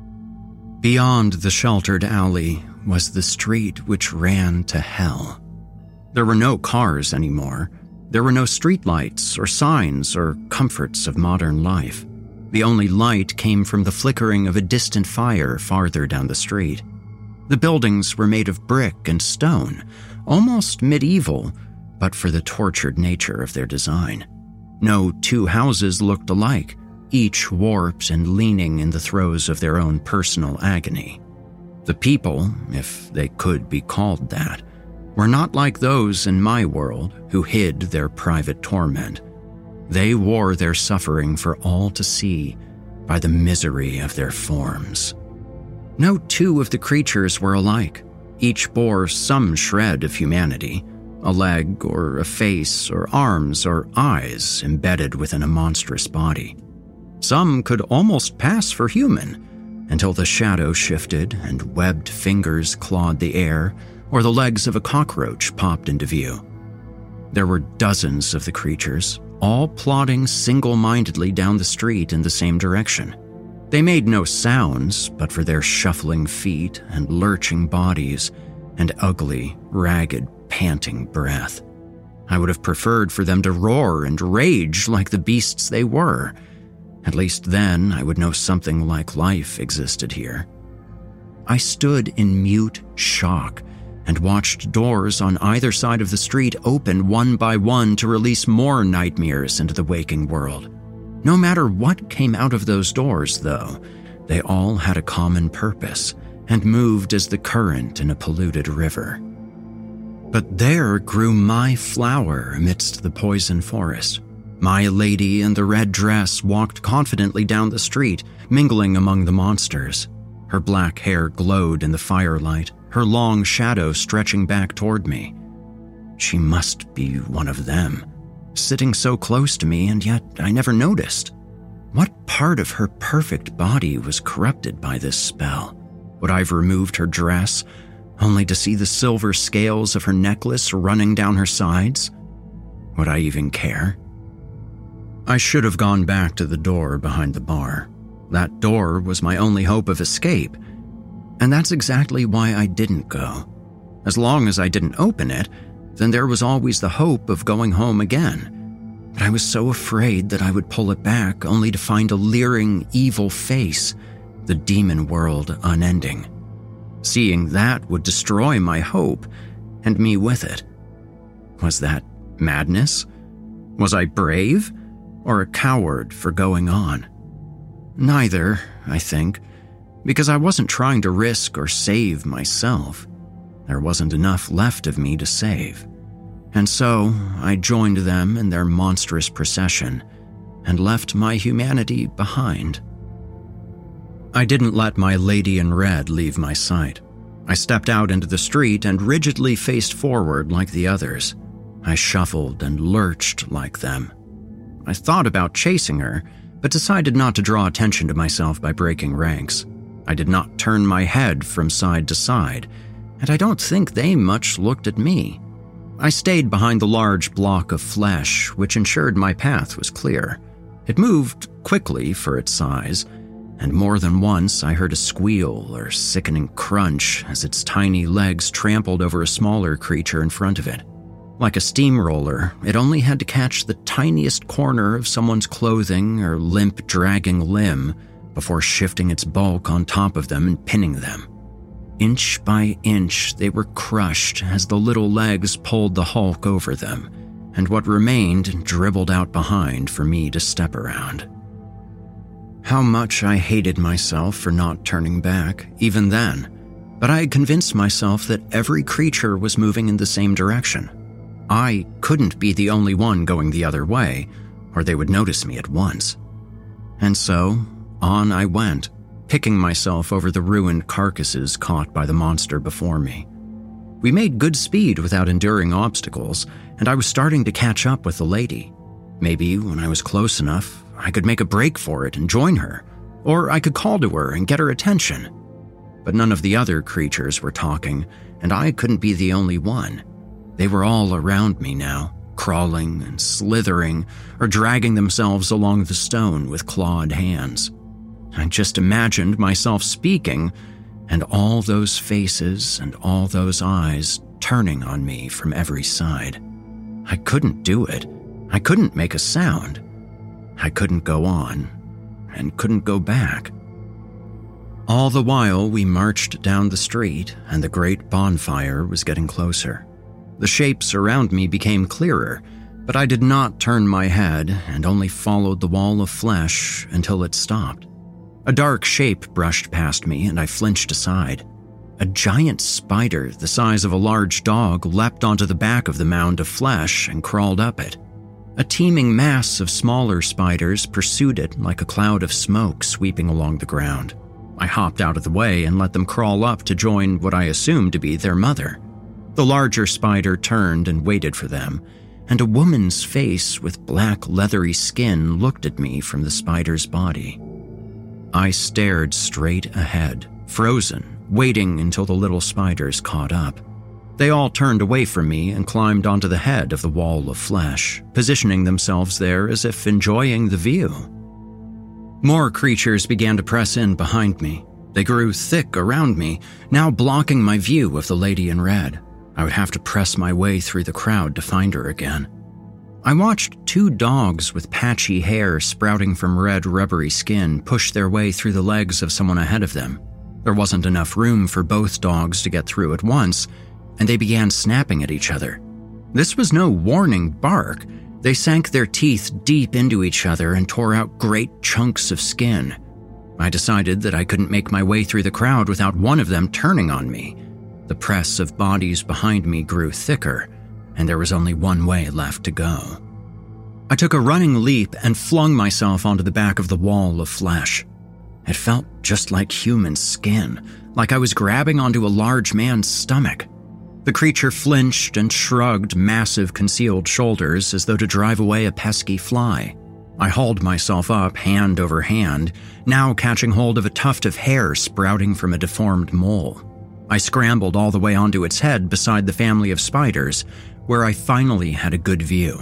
Beyond the sheltered alley was the street which ran to hell. There were no cars anymore. There were no streetlights or signs or comforts of modern life. The only light came from the flickering of a distant fire farther down the street. The buildings were made of brick and stone, almost medieval, but for the tortured nature of their design. No two houses looked alike, each warped and leaning in the throes of their own personal agony. The people, if they could be called that, were not like those in my world who hid their private torment. They wore their suffering for all to see by the misery of their forms. No two of the creatures were alike. Each bore some shred of humanity, a leg or a face or arms or eyes embedded within a monstrous body. Some could almost pass for human until the shadow shifted and webbed fingers clawed the air or the legs of a cockroach popped into view. There were dozens of the creatures, all plodding single-mindedly down the street in the same direction. They made no sounds but for their shuffling feet and lurching bodies and ugly, ragged, panting breath. I would have preferred for them to roar and rage like the beasts they were. At least then I would know something like life existed here. I stood in mute shock and watched doors on either side of the street open one by one to release more nightmares into the waking world. No matter what came out of those doors, though, they all had a common purpose and moved as the current in a polluted river. But there grew my flower amidst the poison forest. My lady in the red dress walked confidently down the street, mingling among the monsters. Her black hair glowed in the firelight, her long shadow stretching back toward me. She must be one of them, sitting so close to me, and yet I never noticed. What part of her perfect body was corrupted by this spell? Would I have removed her dress, only to see the silver scales of her necklace running down her sides? Would I even care? I should have gone back to the door behind the bar. That door was my only hope of escape, and that's exactly why I didn't go. As long as I didn't open it, then there was always the hope of going home again. But I was so afraid that I would pull it back only to find a leering, evil face, the demon world unending. Seeing that would destroy my hope, and me with it. Was that madness? Was I brave, or a coward for going on? Neither, I think, because I wasn't trying to risk or save myself. There wasn't enough left of me to save. And so I joined them in their monstrous procession and left my humanity behind. I didn't let my lady in red leave my sight. I stepped out into the street and rigidly faced forward like the others. I shuffled and lurched like them. I thought about chasing her, but decided not to draw attention to myself by breaking ranks. I did not turn my head from side to side, and I don't think they much looked at me. I stayed behind the large block of flesh, which ensured my path was clear. It moved quickly for its size, and more than once I heard a squeal or sickening crunch as its tiny legs trampled over a smaller creature in front of it. Like a steamroller, it only had to catch the tiniest corner of someone's clothing or limp, dragging limb before shifting its bulk on top of them and pinning them. Inch by inch, they were crushed as the little legs pulled the hulk over them, and what remained dribbled out behind for me to step around. How much I hated myself for not turning back, even then, but I had convinced myself that every creature was moving in the same direction. I couldn't be the only one going the other way, or they would notice me at once. And so, on I went, picking myself over the ruined carcasses caught by the monster before me. We made good speed without enduring obstacles, and I was starting to catch up with the lady. Maybe when I was close enough, I could make a break for it and join her, or I could call to her and get her attention. But none of the other creatures were talking, and I couldn't be the only one. They were all around me now, crawling and slithering or dragging themselves along the stone with clawed hands. I just imagined myself speaking, and all those faces and all those eyes turning on me from every side. I couldn't do it. I couldn't make a sound. I couldn't go on, and couldn't go back. All the while, we marched down the street, and the great bonfire was getting closer. The shapes around me became clearer, but I did not turn my head and only followed the wall of flesh until it stopped. A dark shape brushed past me, and I flinched aside. A giant spider the size of a large dog leapt onto the back of the mound of flesh and crawled up it. A teeming mass of smaller spiders pursued it like a cloud of smoke sweeping along the ground. I hopped out of the way and let them crawl up to join what I assumed to be their mother. The larger spider turned and waited for them, and a woman's face with black leathery skin looked at me from the spider's body. I stared straight ahead, frozen, waiting until the little spiders caught up. They all turned away from me and climbed onto the head of the wall of flesh, positioning themselves there as if enjoying the view. More creatures began to press in behind me. They grew thick around me, now blocking my view of the lady in red. I would have to press my way through the crowd to find her again. I watched 2 dogs with patchy hair sprouting from red rubbery skin push their way through the legs of someone ahead of them. There wasn't enough room for both dogs to get through at once, and they began snapping at each other. This was no warning bark. They sank their teeth deep into each other and tore out great chunks of skin. I decided that I couldn't make my way through the crowd without one of them turning on me. The press of bodies behind me grew thicker, and there was only one way left to go. I took a running leap and flung myself onto the back of the wall of flesh. It felt just like human skin, like I was grabbing onto a large man's stomach. The creature flinched and shrugged massive concealed shoulders as though to drive away a pesky fly. I hauled myself up hand over hand, now catching hold of a tuft of hair sprouting from a deformed mole. I scrambled all the way onto its head beside the family of spiders, where I finally had a good view.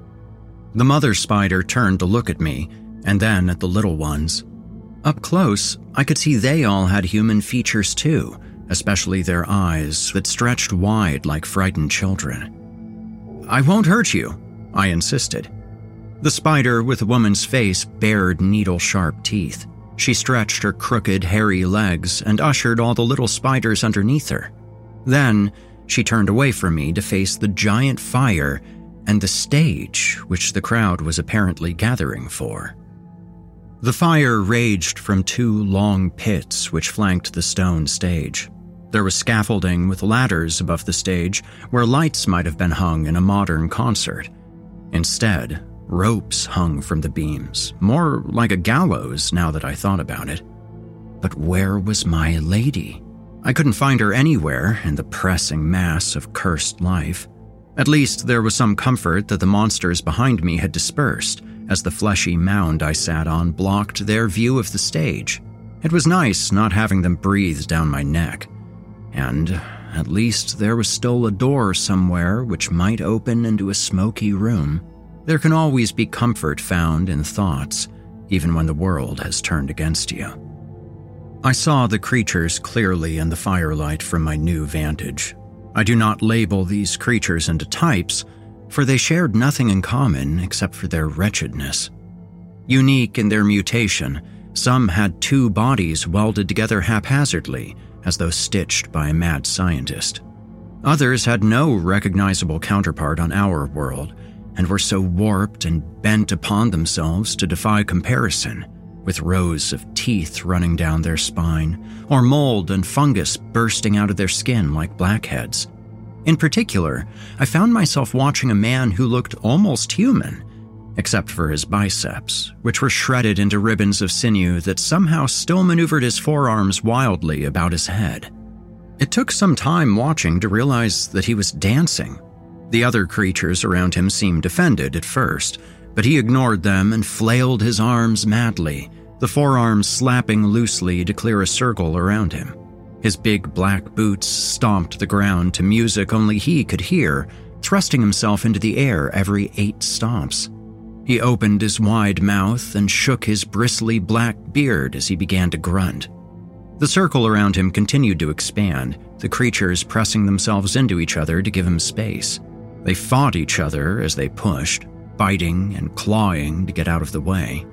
The mother spider turned to look at me, and then at the little ones. Up close, I could see they all had human features too, especially their eyes that stretched wide like frightened children. "I won't hurt you," I insisted. The spider with the woman's face bared needle-sharp teeth. She stretched her crooked, hairy legs and ushered all the little spiders underneath her. Then, she turned away from me to face the giant fire and the stage which the crowd was apparently gathering for. The fire raged from 2 long pits which flanked the stone stage. There was scaffolding with ladders above the stage where lights might have been hung in a modern concert. Instead, ropes hung from the beams, more like a gallows now that I thought about it. But where was my lady? I couldn't find her anywhere in the pressing mass of cursed life. At least there was some comfort that the monsters behind me had dispersed, as the fleshy mound I sat on blocked their view of the stage. It was nice not having them breathe down my neck. And at least there was still a door somewhere which might open into a smoky room. There can always be comfort found in thoughts, even when the world has turned against you. I saw the creatures clearly in the firelight from my new vantage. I do not label these creatures into types, for they shared nothing in common except for their wretchedness. Unique in their mutation, some had 2 bodies welded together haphazardly, as though stitched by a mad scientist. Others had no recognizable counterpart on our world, and were so warped and bent upon themselves to defy comparison, with rows of teeth running down their spine, or mold and fungus bursting out of their skin like blackheads. In particular, I found myself watching a man who looked almost human, except for his biceps, which were shredded into ribbons of sinew that somehow still maneuvered his forearms wildly about his head. It took some time watching to realize that he was dancing. The other creatures around him seemed offended at first, but he ignored them and flailed his arms madly, the forearms slapping loosely to clear a circle around him. His big black boots stomped the ground to music only he could hear, thrusting himself into the air every 8 stomps. He opened his wide mouth and shook his bristly black beard as he began to grunt. The circle around him continued to expand, the creatures pressing themselves into each other to give him space. They fought each other as they pushed, biting and clawing to get out of the way.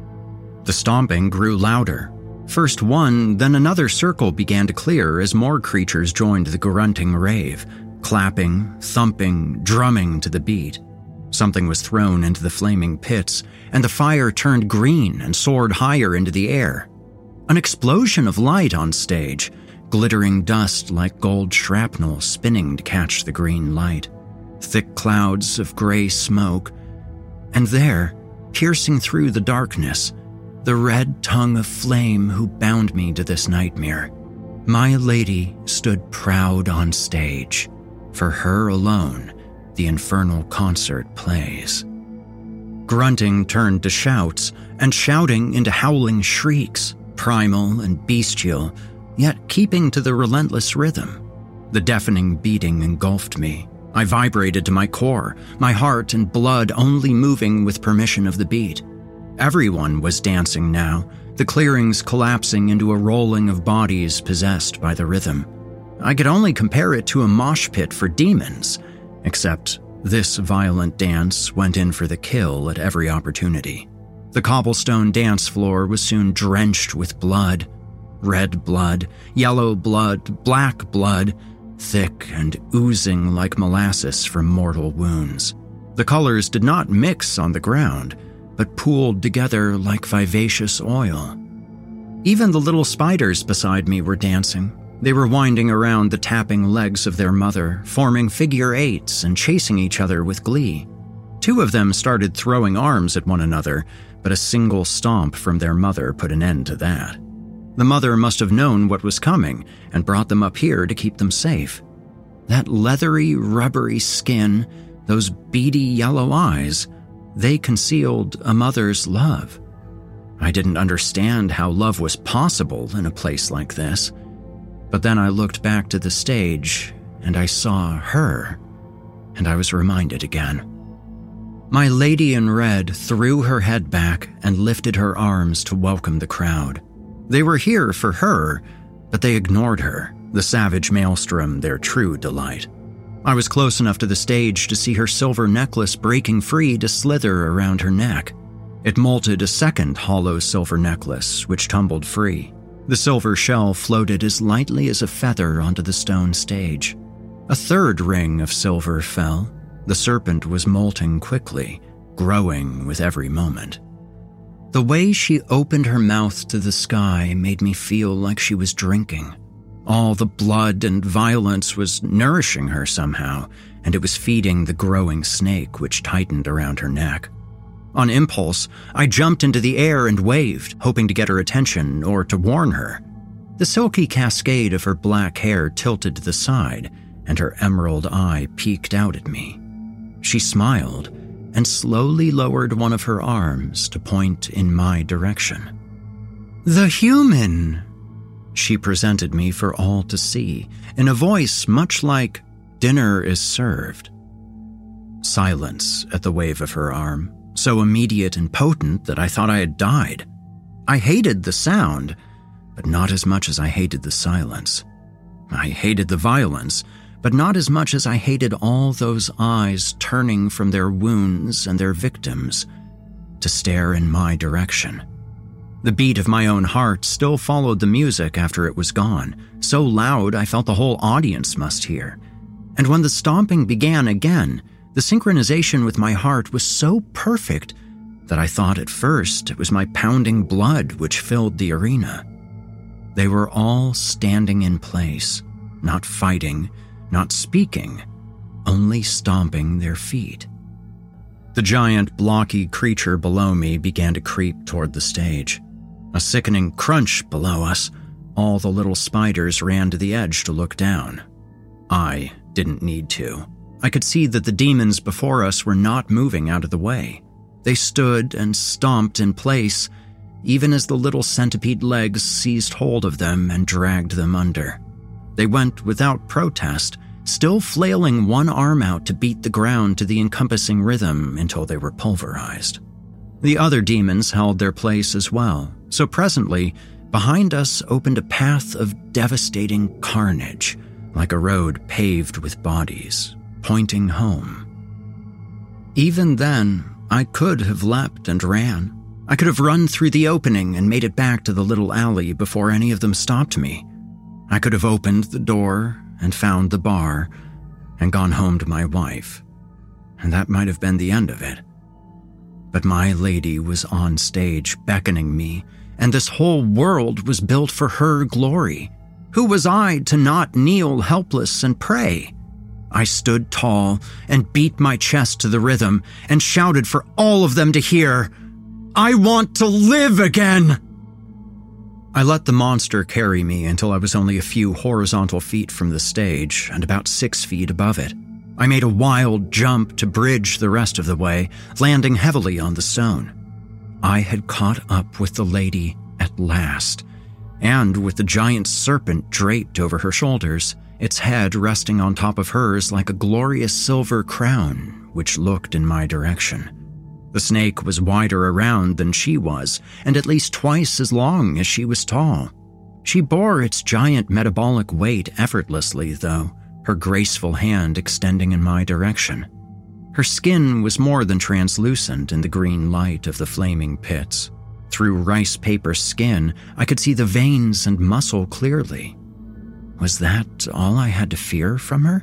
The stomping grew louder. First one, then another circle began to clear as more creatures joined the grunting rave, clapping, thumping, drumming to the beat. Something was thrown into the flaming pits, and the fire turned green and soared higher into the air. An explosion of light on stage, glittering dust like gold shrapnel spinning to catch the green light. Thick clouds of gray smoke. And there, piercing through the darkness, the red tongue of flame who bound me to this nightmare. My lady stood proud on stage. For her alone, the infernal concert plays. Grunting turned to shouts, and shouting into howling shrieks, primal and bestial, yet keeping to the relentless rhythm. The deafening beating engulfed me. I vibrated to my core, my heart and blood only moving with permission of the beat. Everyone was dancing now, the clearings collapsing into a rolling of bodies possessed by the rhythm. I could only compare it to a mosh pit for demons, except this violent dance went in for the kill at every opportunity. The cobblestone dance floor was soon drenched with blood. Red blood, yellow blood, black blood, thick and oozing like molasses from mortal wounds. The colors did not mix on the ground, but pooled together like vivacious oil. Even the little spiders beside me were dancing. They were winding around the tapping legs of their mother, forming figure 8s and chasing each other with glee. 2 of them started throwing arms at one another, but a single stomp from their mother put an end to that. The mother must have known what was coming and brought them up here to keep them safe. That leathery, rubbery skin, those beady yellow eyes, they concealed a mother's love. I didn't understand how love was possible in a place like this. But then I looked back to the stage, and I saw her, and I was reminded again. My lady in red threw her head back and lifted her arms to welcome the crowd. They were here for her, but they ignored her, the savage maelstrom their true delight. I was close enough to the stage to see her silver necklace breaking free to slither around her neck. It molted a second hollow silver necklace, which tumbled free. The silver shell floated as lightly as a feather onto the stone stage. A third ring of silver fell. The serpent was molting quickly, growing with every moment. The way she opened her mouth to the sky made me feel like she was drinking. All the blood and violence was nourishing her somehow, and it was feeding the growing snake which tightened around her neck. On impulse, I jumped into the air and waved, hoping to get her attention or to warn her. The silky cascade of her black hair tilted to the side, and her emerald eye peeked out at me. She smiled and slowly lowered one of her arms to point in my direction. "The human!" She presented me for all to see, in a voice much like, "Dinner is served." Silence at the wave of her arm, so immediate and potent that I thought I had died. I hated the sound, but not as much as I hated the silence. I hated the violence, but not as much as I hated all those eyes turning from their wounds and their victims to stare in my direction. The beat of my own heart still followed the music after it was gone, so loud I felt the whole audience must hear. And when the stomping began again, the synchronization with my heart was so perfect that I thought at first it was my pounding blood which filled the arena. They were all standing in place, not fighting, not speaking, only stomping their feet. The giant, blocky creature below me began to creep toward the stage. A sickening crunch below us. All the little spiders ran to the edge to look down. I didn't need to. I could see that the demons before us were not moving out of the way. They stood and stomped in place, even as the little centipede legs seized hold of them and dragged them under. They went without protest, still flailing one arm out to beat the ground to the encompassing rhythm until they were pulverized. The other demons held their place as well, so presently, behind us opened a path of devastating carnage, like a road paved with bodies, pointing home. Even then, I could have leapt and ran. I could have run through the opening and made it back to the little alley before any of them stopped me. I could have opened the door and found the bar and gone home to my wife, and that might have been the end of it. But my lady was on stage beckoning me, and this whole world was built for her glory. Who was I to not kneel helpless and pray? I stood tall and beat my chest to the rhythm and shouted for all of them to hear, "I want to live again!" I let the monster carry me until I was only a few horizontal feet from the stage and about 6 feet above it. I made a wild jump to bridge the rest of the way, landing heavily on the stone. I had caught up with the lady at last, and with the giant serpent draped over her shoulders, its head resting on top of hers like a glorious silver crown, which looked in my direction. The snake was wider around than she was, and at least twice as long as she was tall. She bore its giant metabolic weight effortlessly, though, her graceful hand extending in my direction. Her skin was more than translucent in the green light of the flaming pits. Through rice paper skin, I could see the veins and muscle clearly. Was that all I had to fear from her?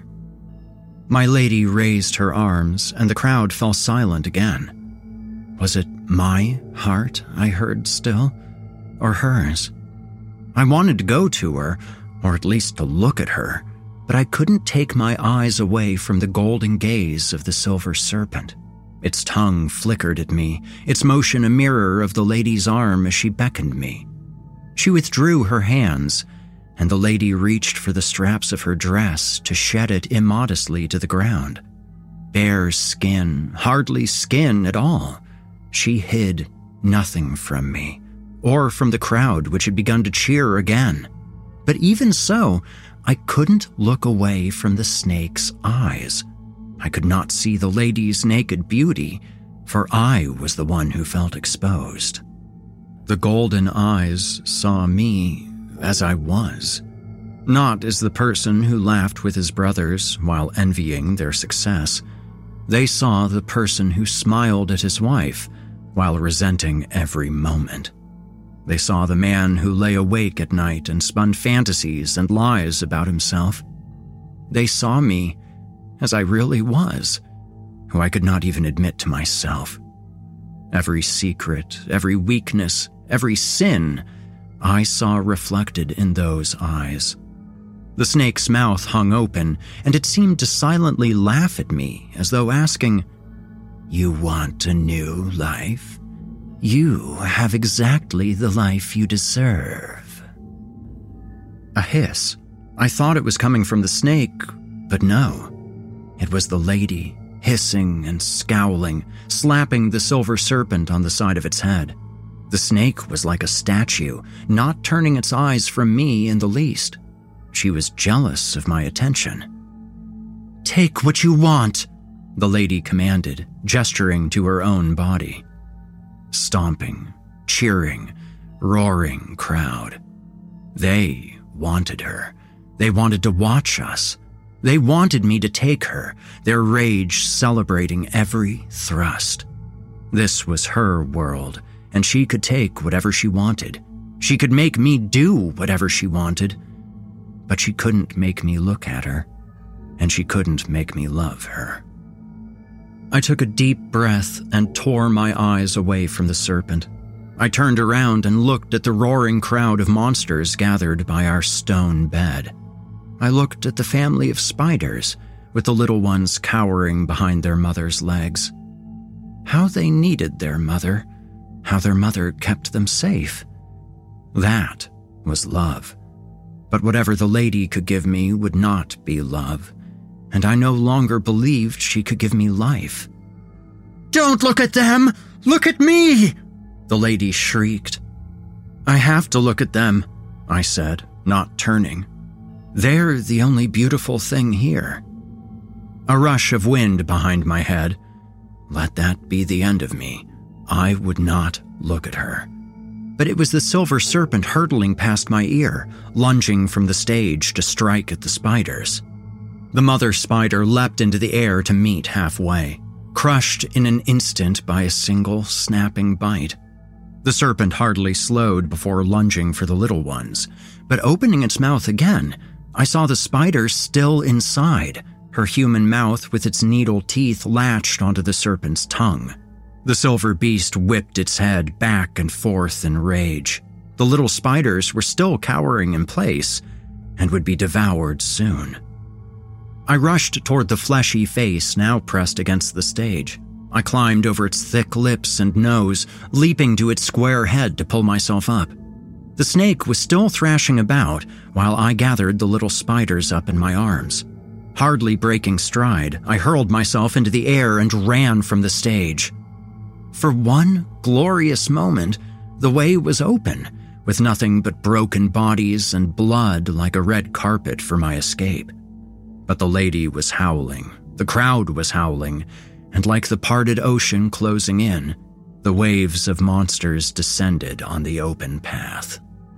My lady raised her arms, and the crowd fell silent again. Was it my heart I heard still, or hers? I wanted to go to her, or at least to look at her, but I couldn't take my eyes away from the golden gaze of the silver serpent. Its tongue flickered at me, its motion a mirror of the lady's arm as she beckoned me. She withdrew her hands, and the lady reached for the straps of her dress to shed it immodestly to the ground. Bare skin, hardly skin at all. She hid nothing from me, or from the crowd which had begun to cheer again. But even so, I couldn't look away from the snake's eyes. I could not see the lady's naked beauty, for I was the one who felt exposed. The golden eyes saw me as I was, not as the person who laughed with his brothers while envying their success. They saw the person who smiled at his wife while resenting every moment. They saw the man who lay awake at night and spun fantasies and lies about himself. They saw me as I really was, who I could not even admit to myself. Every secret, every weakness, every sin, I saw reflected in those eyes. The snake's mouth hung open, and it seemed to silently laugh at me, as though asking, "You want a new life? You have exactly the life you deserve." A hiss. I thought it was coming from the snake, but no. It was the lady, hissing and scowling, slapping the silver serpent on the side of its head. The snake was like a statue, not turning its eyes from me in the least. She was jealous of my attention. "Take what you want," the lady commanded, gesturing to her own body. Stomping, cheering, roaring crowd. They wanted her. They wanted to watch us. They wanted me to take her, their rage celebrating every thrust. This was her world, and she could take whatever she wanted. She could make me do whatever she wanted. But she couldn't make me look at her, and she couldn't make me love her. I took a deep breath and tore my eyes away from the serpent. I turned around and looked at the roaring crowd of monsters gathered by our stone bed. I looked at the family of spiders, with the little ones cowering behind their mother's legs. How they needed their mother, how their mother kept them safe. That was love. But whatever the lady could give me would not be love, and I no longer believed she could give me life. "Don't look at them! Look at me!" the lady shrieked. "I have to look at them," I said, not turning. "They're the only beautiful thing here." A rush of wind behind my head. Let that be the end of me. I would not look at her. But it was the silver serpent hurtling past my ear, lunging from the stage to strike at the spiders. The mother spider leapt into the air to meet halfway, crushed in an instant by a single snapping bite. The serpent hardly slowed before lunging for the little ones, but opening its mouth again, I saw the spider still inside, her human mouth with its needle teeth latched onto the serpent's tongue. The silver beast whipped its head back and forth in rage. The little spiders were still cowering in place and would be devoured soon. I rushed toward the fleshy face now pressed against the stage. I climbed over its thick lips and nose, leaping to its square head to pull myself up. The snake was still thrashing about while I gathered the little spiders up in my arms. Hardly breaking stride, I hurled myself into the air and ran from the stage. For one glorious moment, the way was open, with nothing but broken bodies and blood like a red carpet for my escape. But the lady was howling, the crowd was howling, and like the parted ocean closing in, the waves of monsters descended on the open path.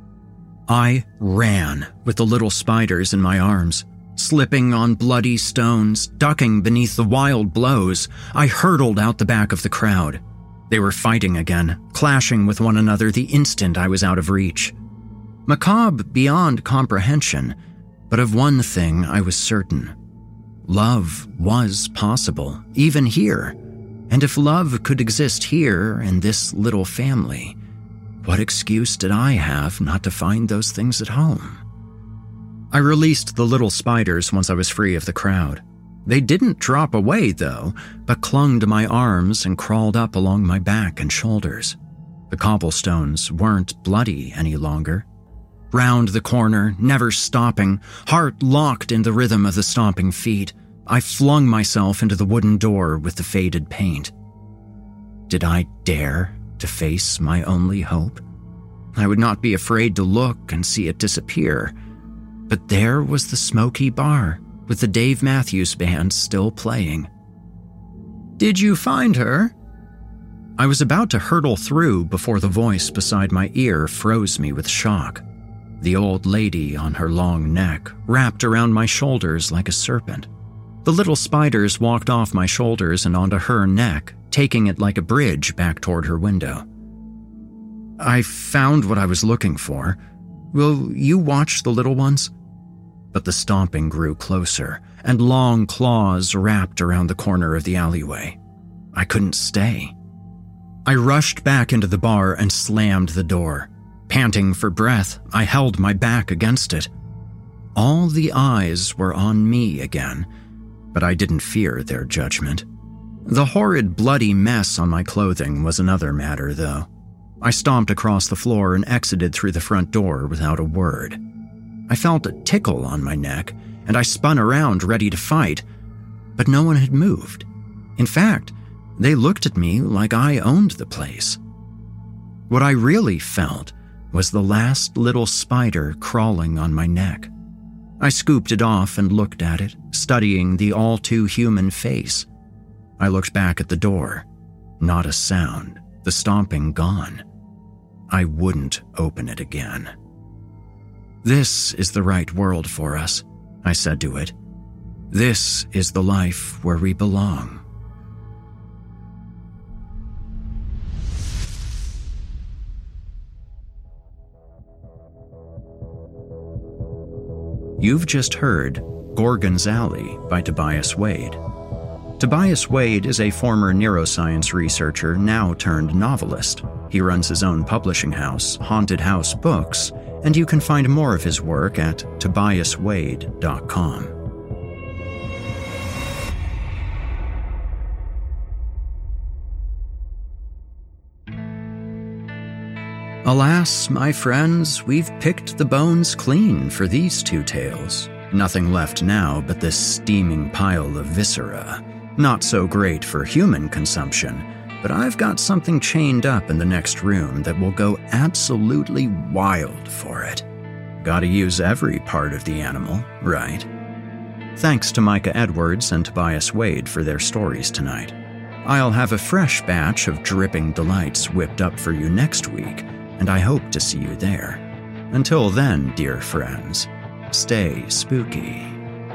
I ran with the little spiders in my arms. Slipping on bloody stones, ducking beneath the wild blows, I hurtled out the back of the crowd. They were fighting again, clashing with one another the instant I was out of reach. Macabre beyond comprehension, but of one thing I was certain. Love was possible, even here. And if love could exist here in this little family, what excuse did I have not to find those things at home? I released the little spiders once I was free of the crowd. They didn't drop away, though, but clung to my arms and crawled up along my back and shoulders. The cobblestones weren't bloody any longer. Round the corner, never stopping, heart locked in the rhythm of the stomping feet, I flung myself into the wooden door with the faded paint. Did I dare to face my only hope? I would not be afraid to look and see it disappear. But there was the smoky bar, with the Dave Matthews Band still playing. "Did you find her?" I was about to hurtle through before the voice beside my ear froze me with shock. The old lady on her long neck wrapped around my shoulders like a serpent. The little spiders walked off my shoulders and onto her neck, taking it like a bridge back toward her window. "I found what I was looking for. Will you watch the little ones?" But the stomping grew closer, and long claws wrapped around the corner of the alleyway. I couldn't stay. I rushed back into the bar and slammed the door. Panting for breath, I held my back against it. All the eyes were on me again, but I didn't fear their judgment. The horrid bloody mess on my clothing was another matter, though. I stomped across the floor and exited through the front door without a word. I felt a tickle on my neck, and I spun around ready to fight, but no one had moved. In fact, they looked at me like I owned the place. What I really felt was the last little spider crawling on my neck. I scooped it off and looked at it, studying the all-too-human face. I looked back at the door. Not a sound, the stomping gone. I wouldn't open it again. "This is the right world for us," I said to it. "This is the life where we belong." You've just heard Gorgon's Alley by Tobias Wade. Tobias Wade is a former neuroscience researcher now turned novelist. He runs his own publishing house, Haunted House Books, and you can find more of his work at tobiaswade.com. Alas, my friends, we've picked the bones clean for these two tales. Nothing left now but this steaming pile of viscera. Not so great for human consumption, but I've got something chained up in the next room that will go absolutely wild for it. Gotta use every part of the animal, right? Thanks to Micah Edwards and Tobias Wade for their stories tonight. I'll have a fresh batch of dripping delights whipped up for you next week, and I hope to see you there. Until then, dear friends, stay spooky.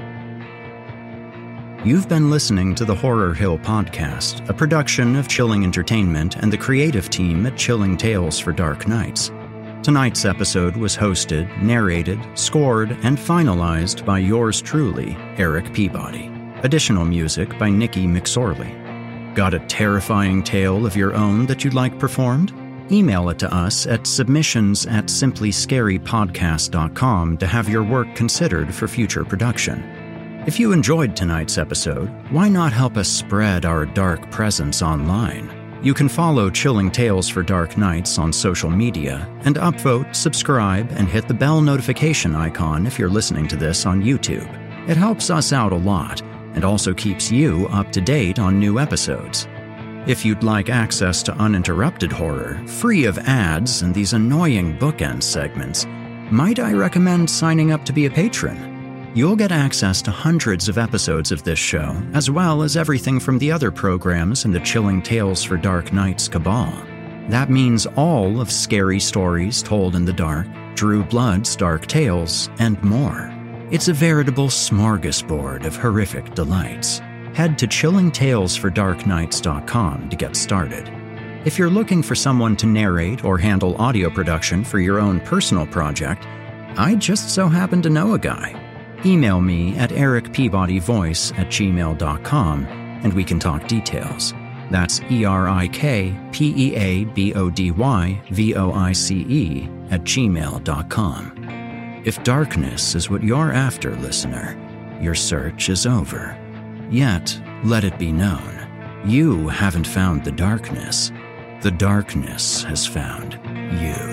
You've been listening to the Horror Hill Podcast, a production of Chilling Entertainment and the creative team at Chilling Tales for Dark Nights. Tonight's episode was hosted, narrated, scored, and finalized by yours truly, Eric Peabody. Additional music by Nikki McSorley. Got a terrifying tale of your own that you'd like performed? Email it to us at submissions@simplyscarypodcast.com to have your work considered for future production. If you enjoyed tonight's episode, why not help us spread our dark presence online? You can follow Chilling Tales for Dark Nights on social media and upvote, subscribe, and hit the bell notification icon if you're listening to this on YouTube. It helps us out a lot and also keeps you up to date on new episodes. If you'd like access to uninterrupted horror, free of ads and these annoying bookend segments, might I recommend signing up to be a patron? You'll get access to hundreds of episodes of this show, as well as everything from the other programs in the Chilling Tales for Dark Nights cabal. That means all of Scary Stories Told in the Dark, Drew Blood's Dark Tales, and more. It's a veritable smorgasbord of horrific delights. Head to chillingtalesfordarknights.com to get started. If you're looking for someone to narrate or handle audio production for your own personal project, I just so happen to know a guy. Email me at ericpeabodyvoice@gmail.com and we can talk details. That's erikpeabodyvoice@gmail.com. If darkness is what you're after, listener, your search is over. Yet, let it be known, you haven't found the darkness. The darkness has found you.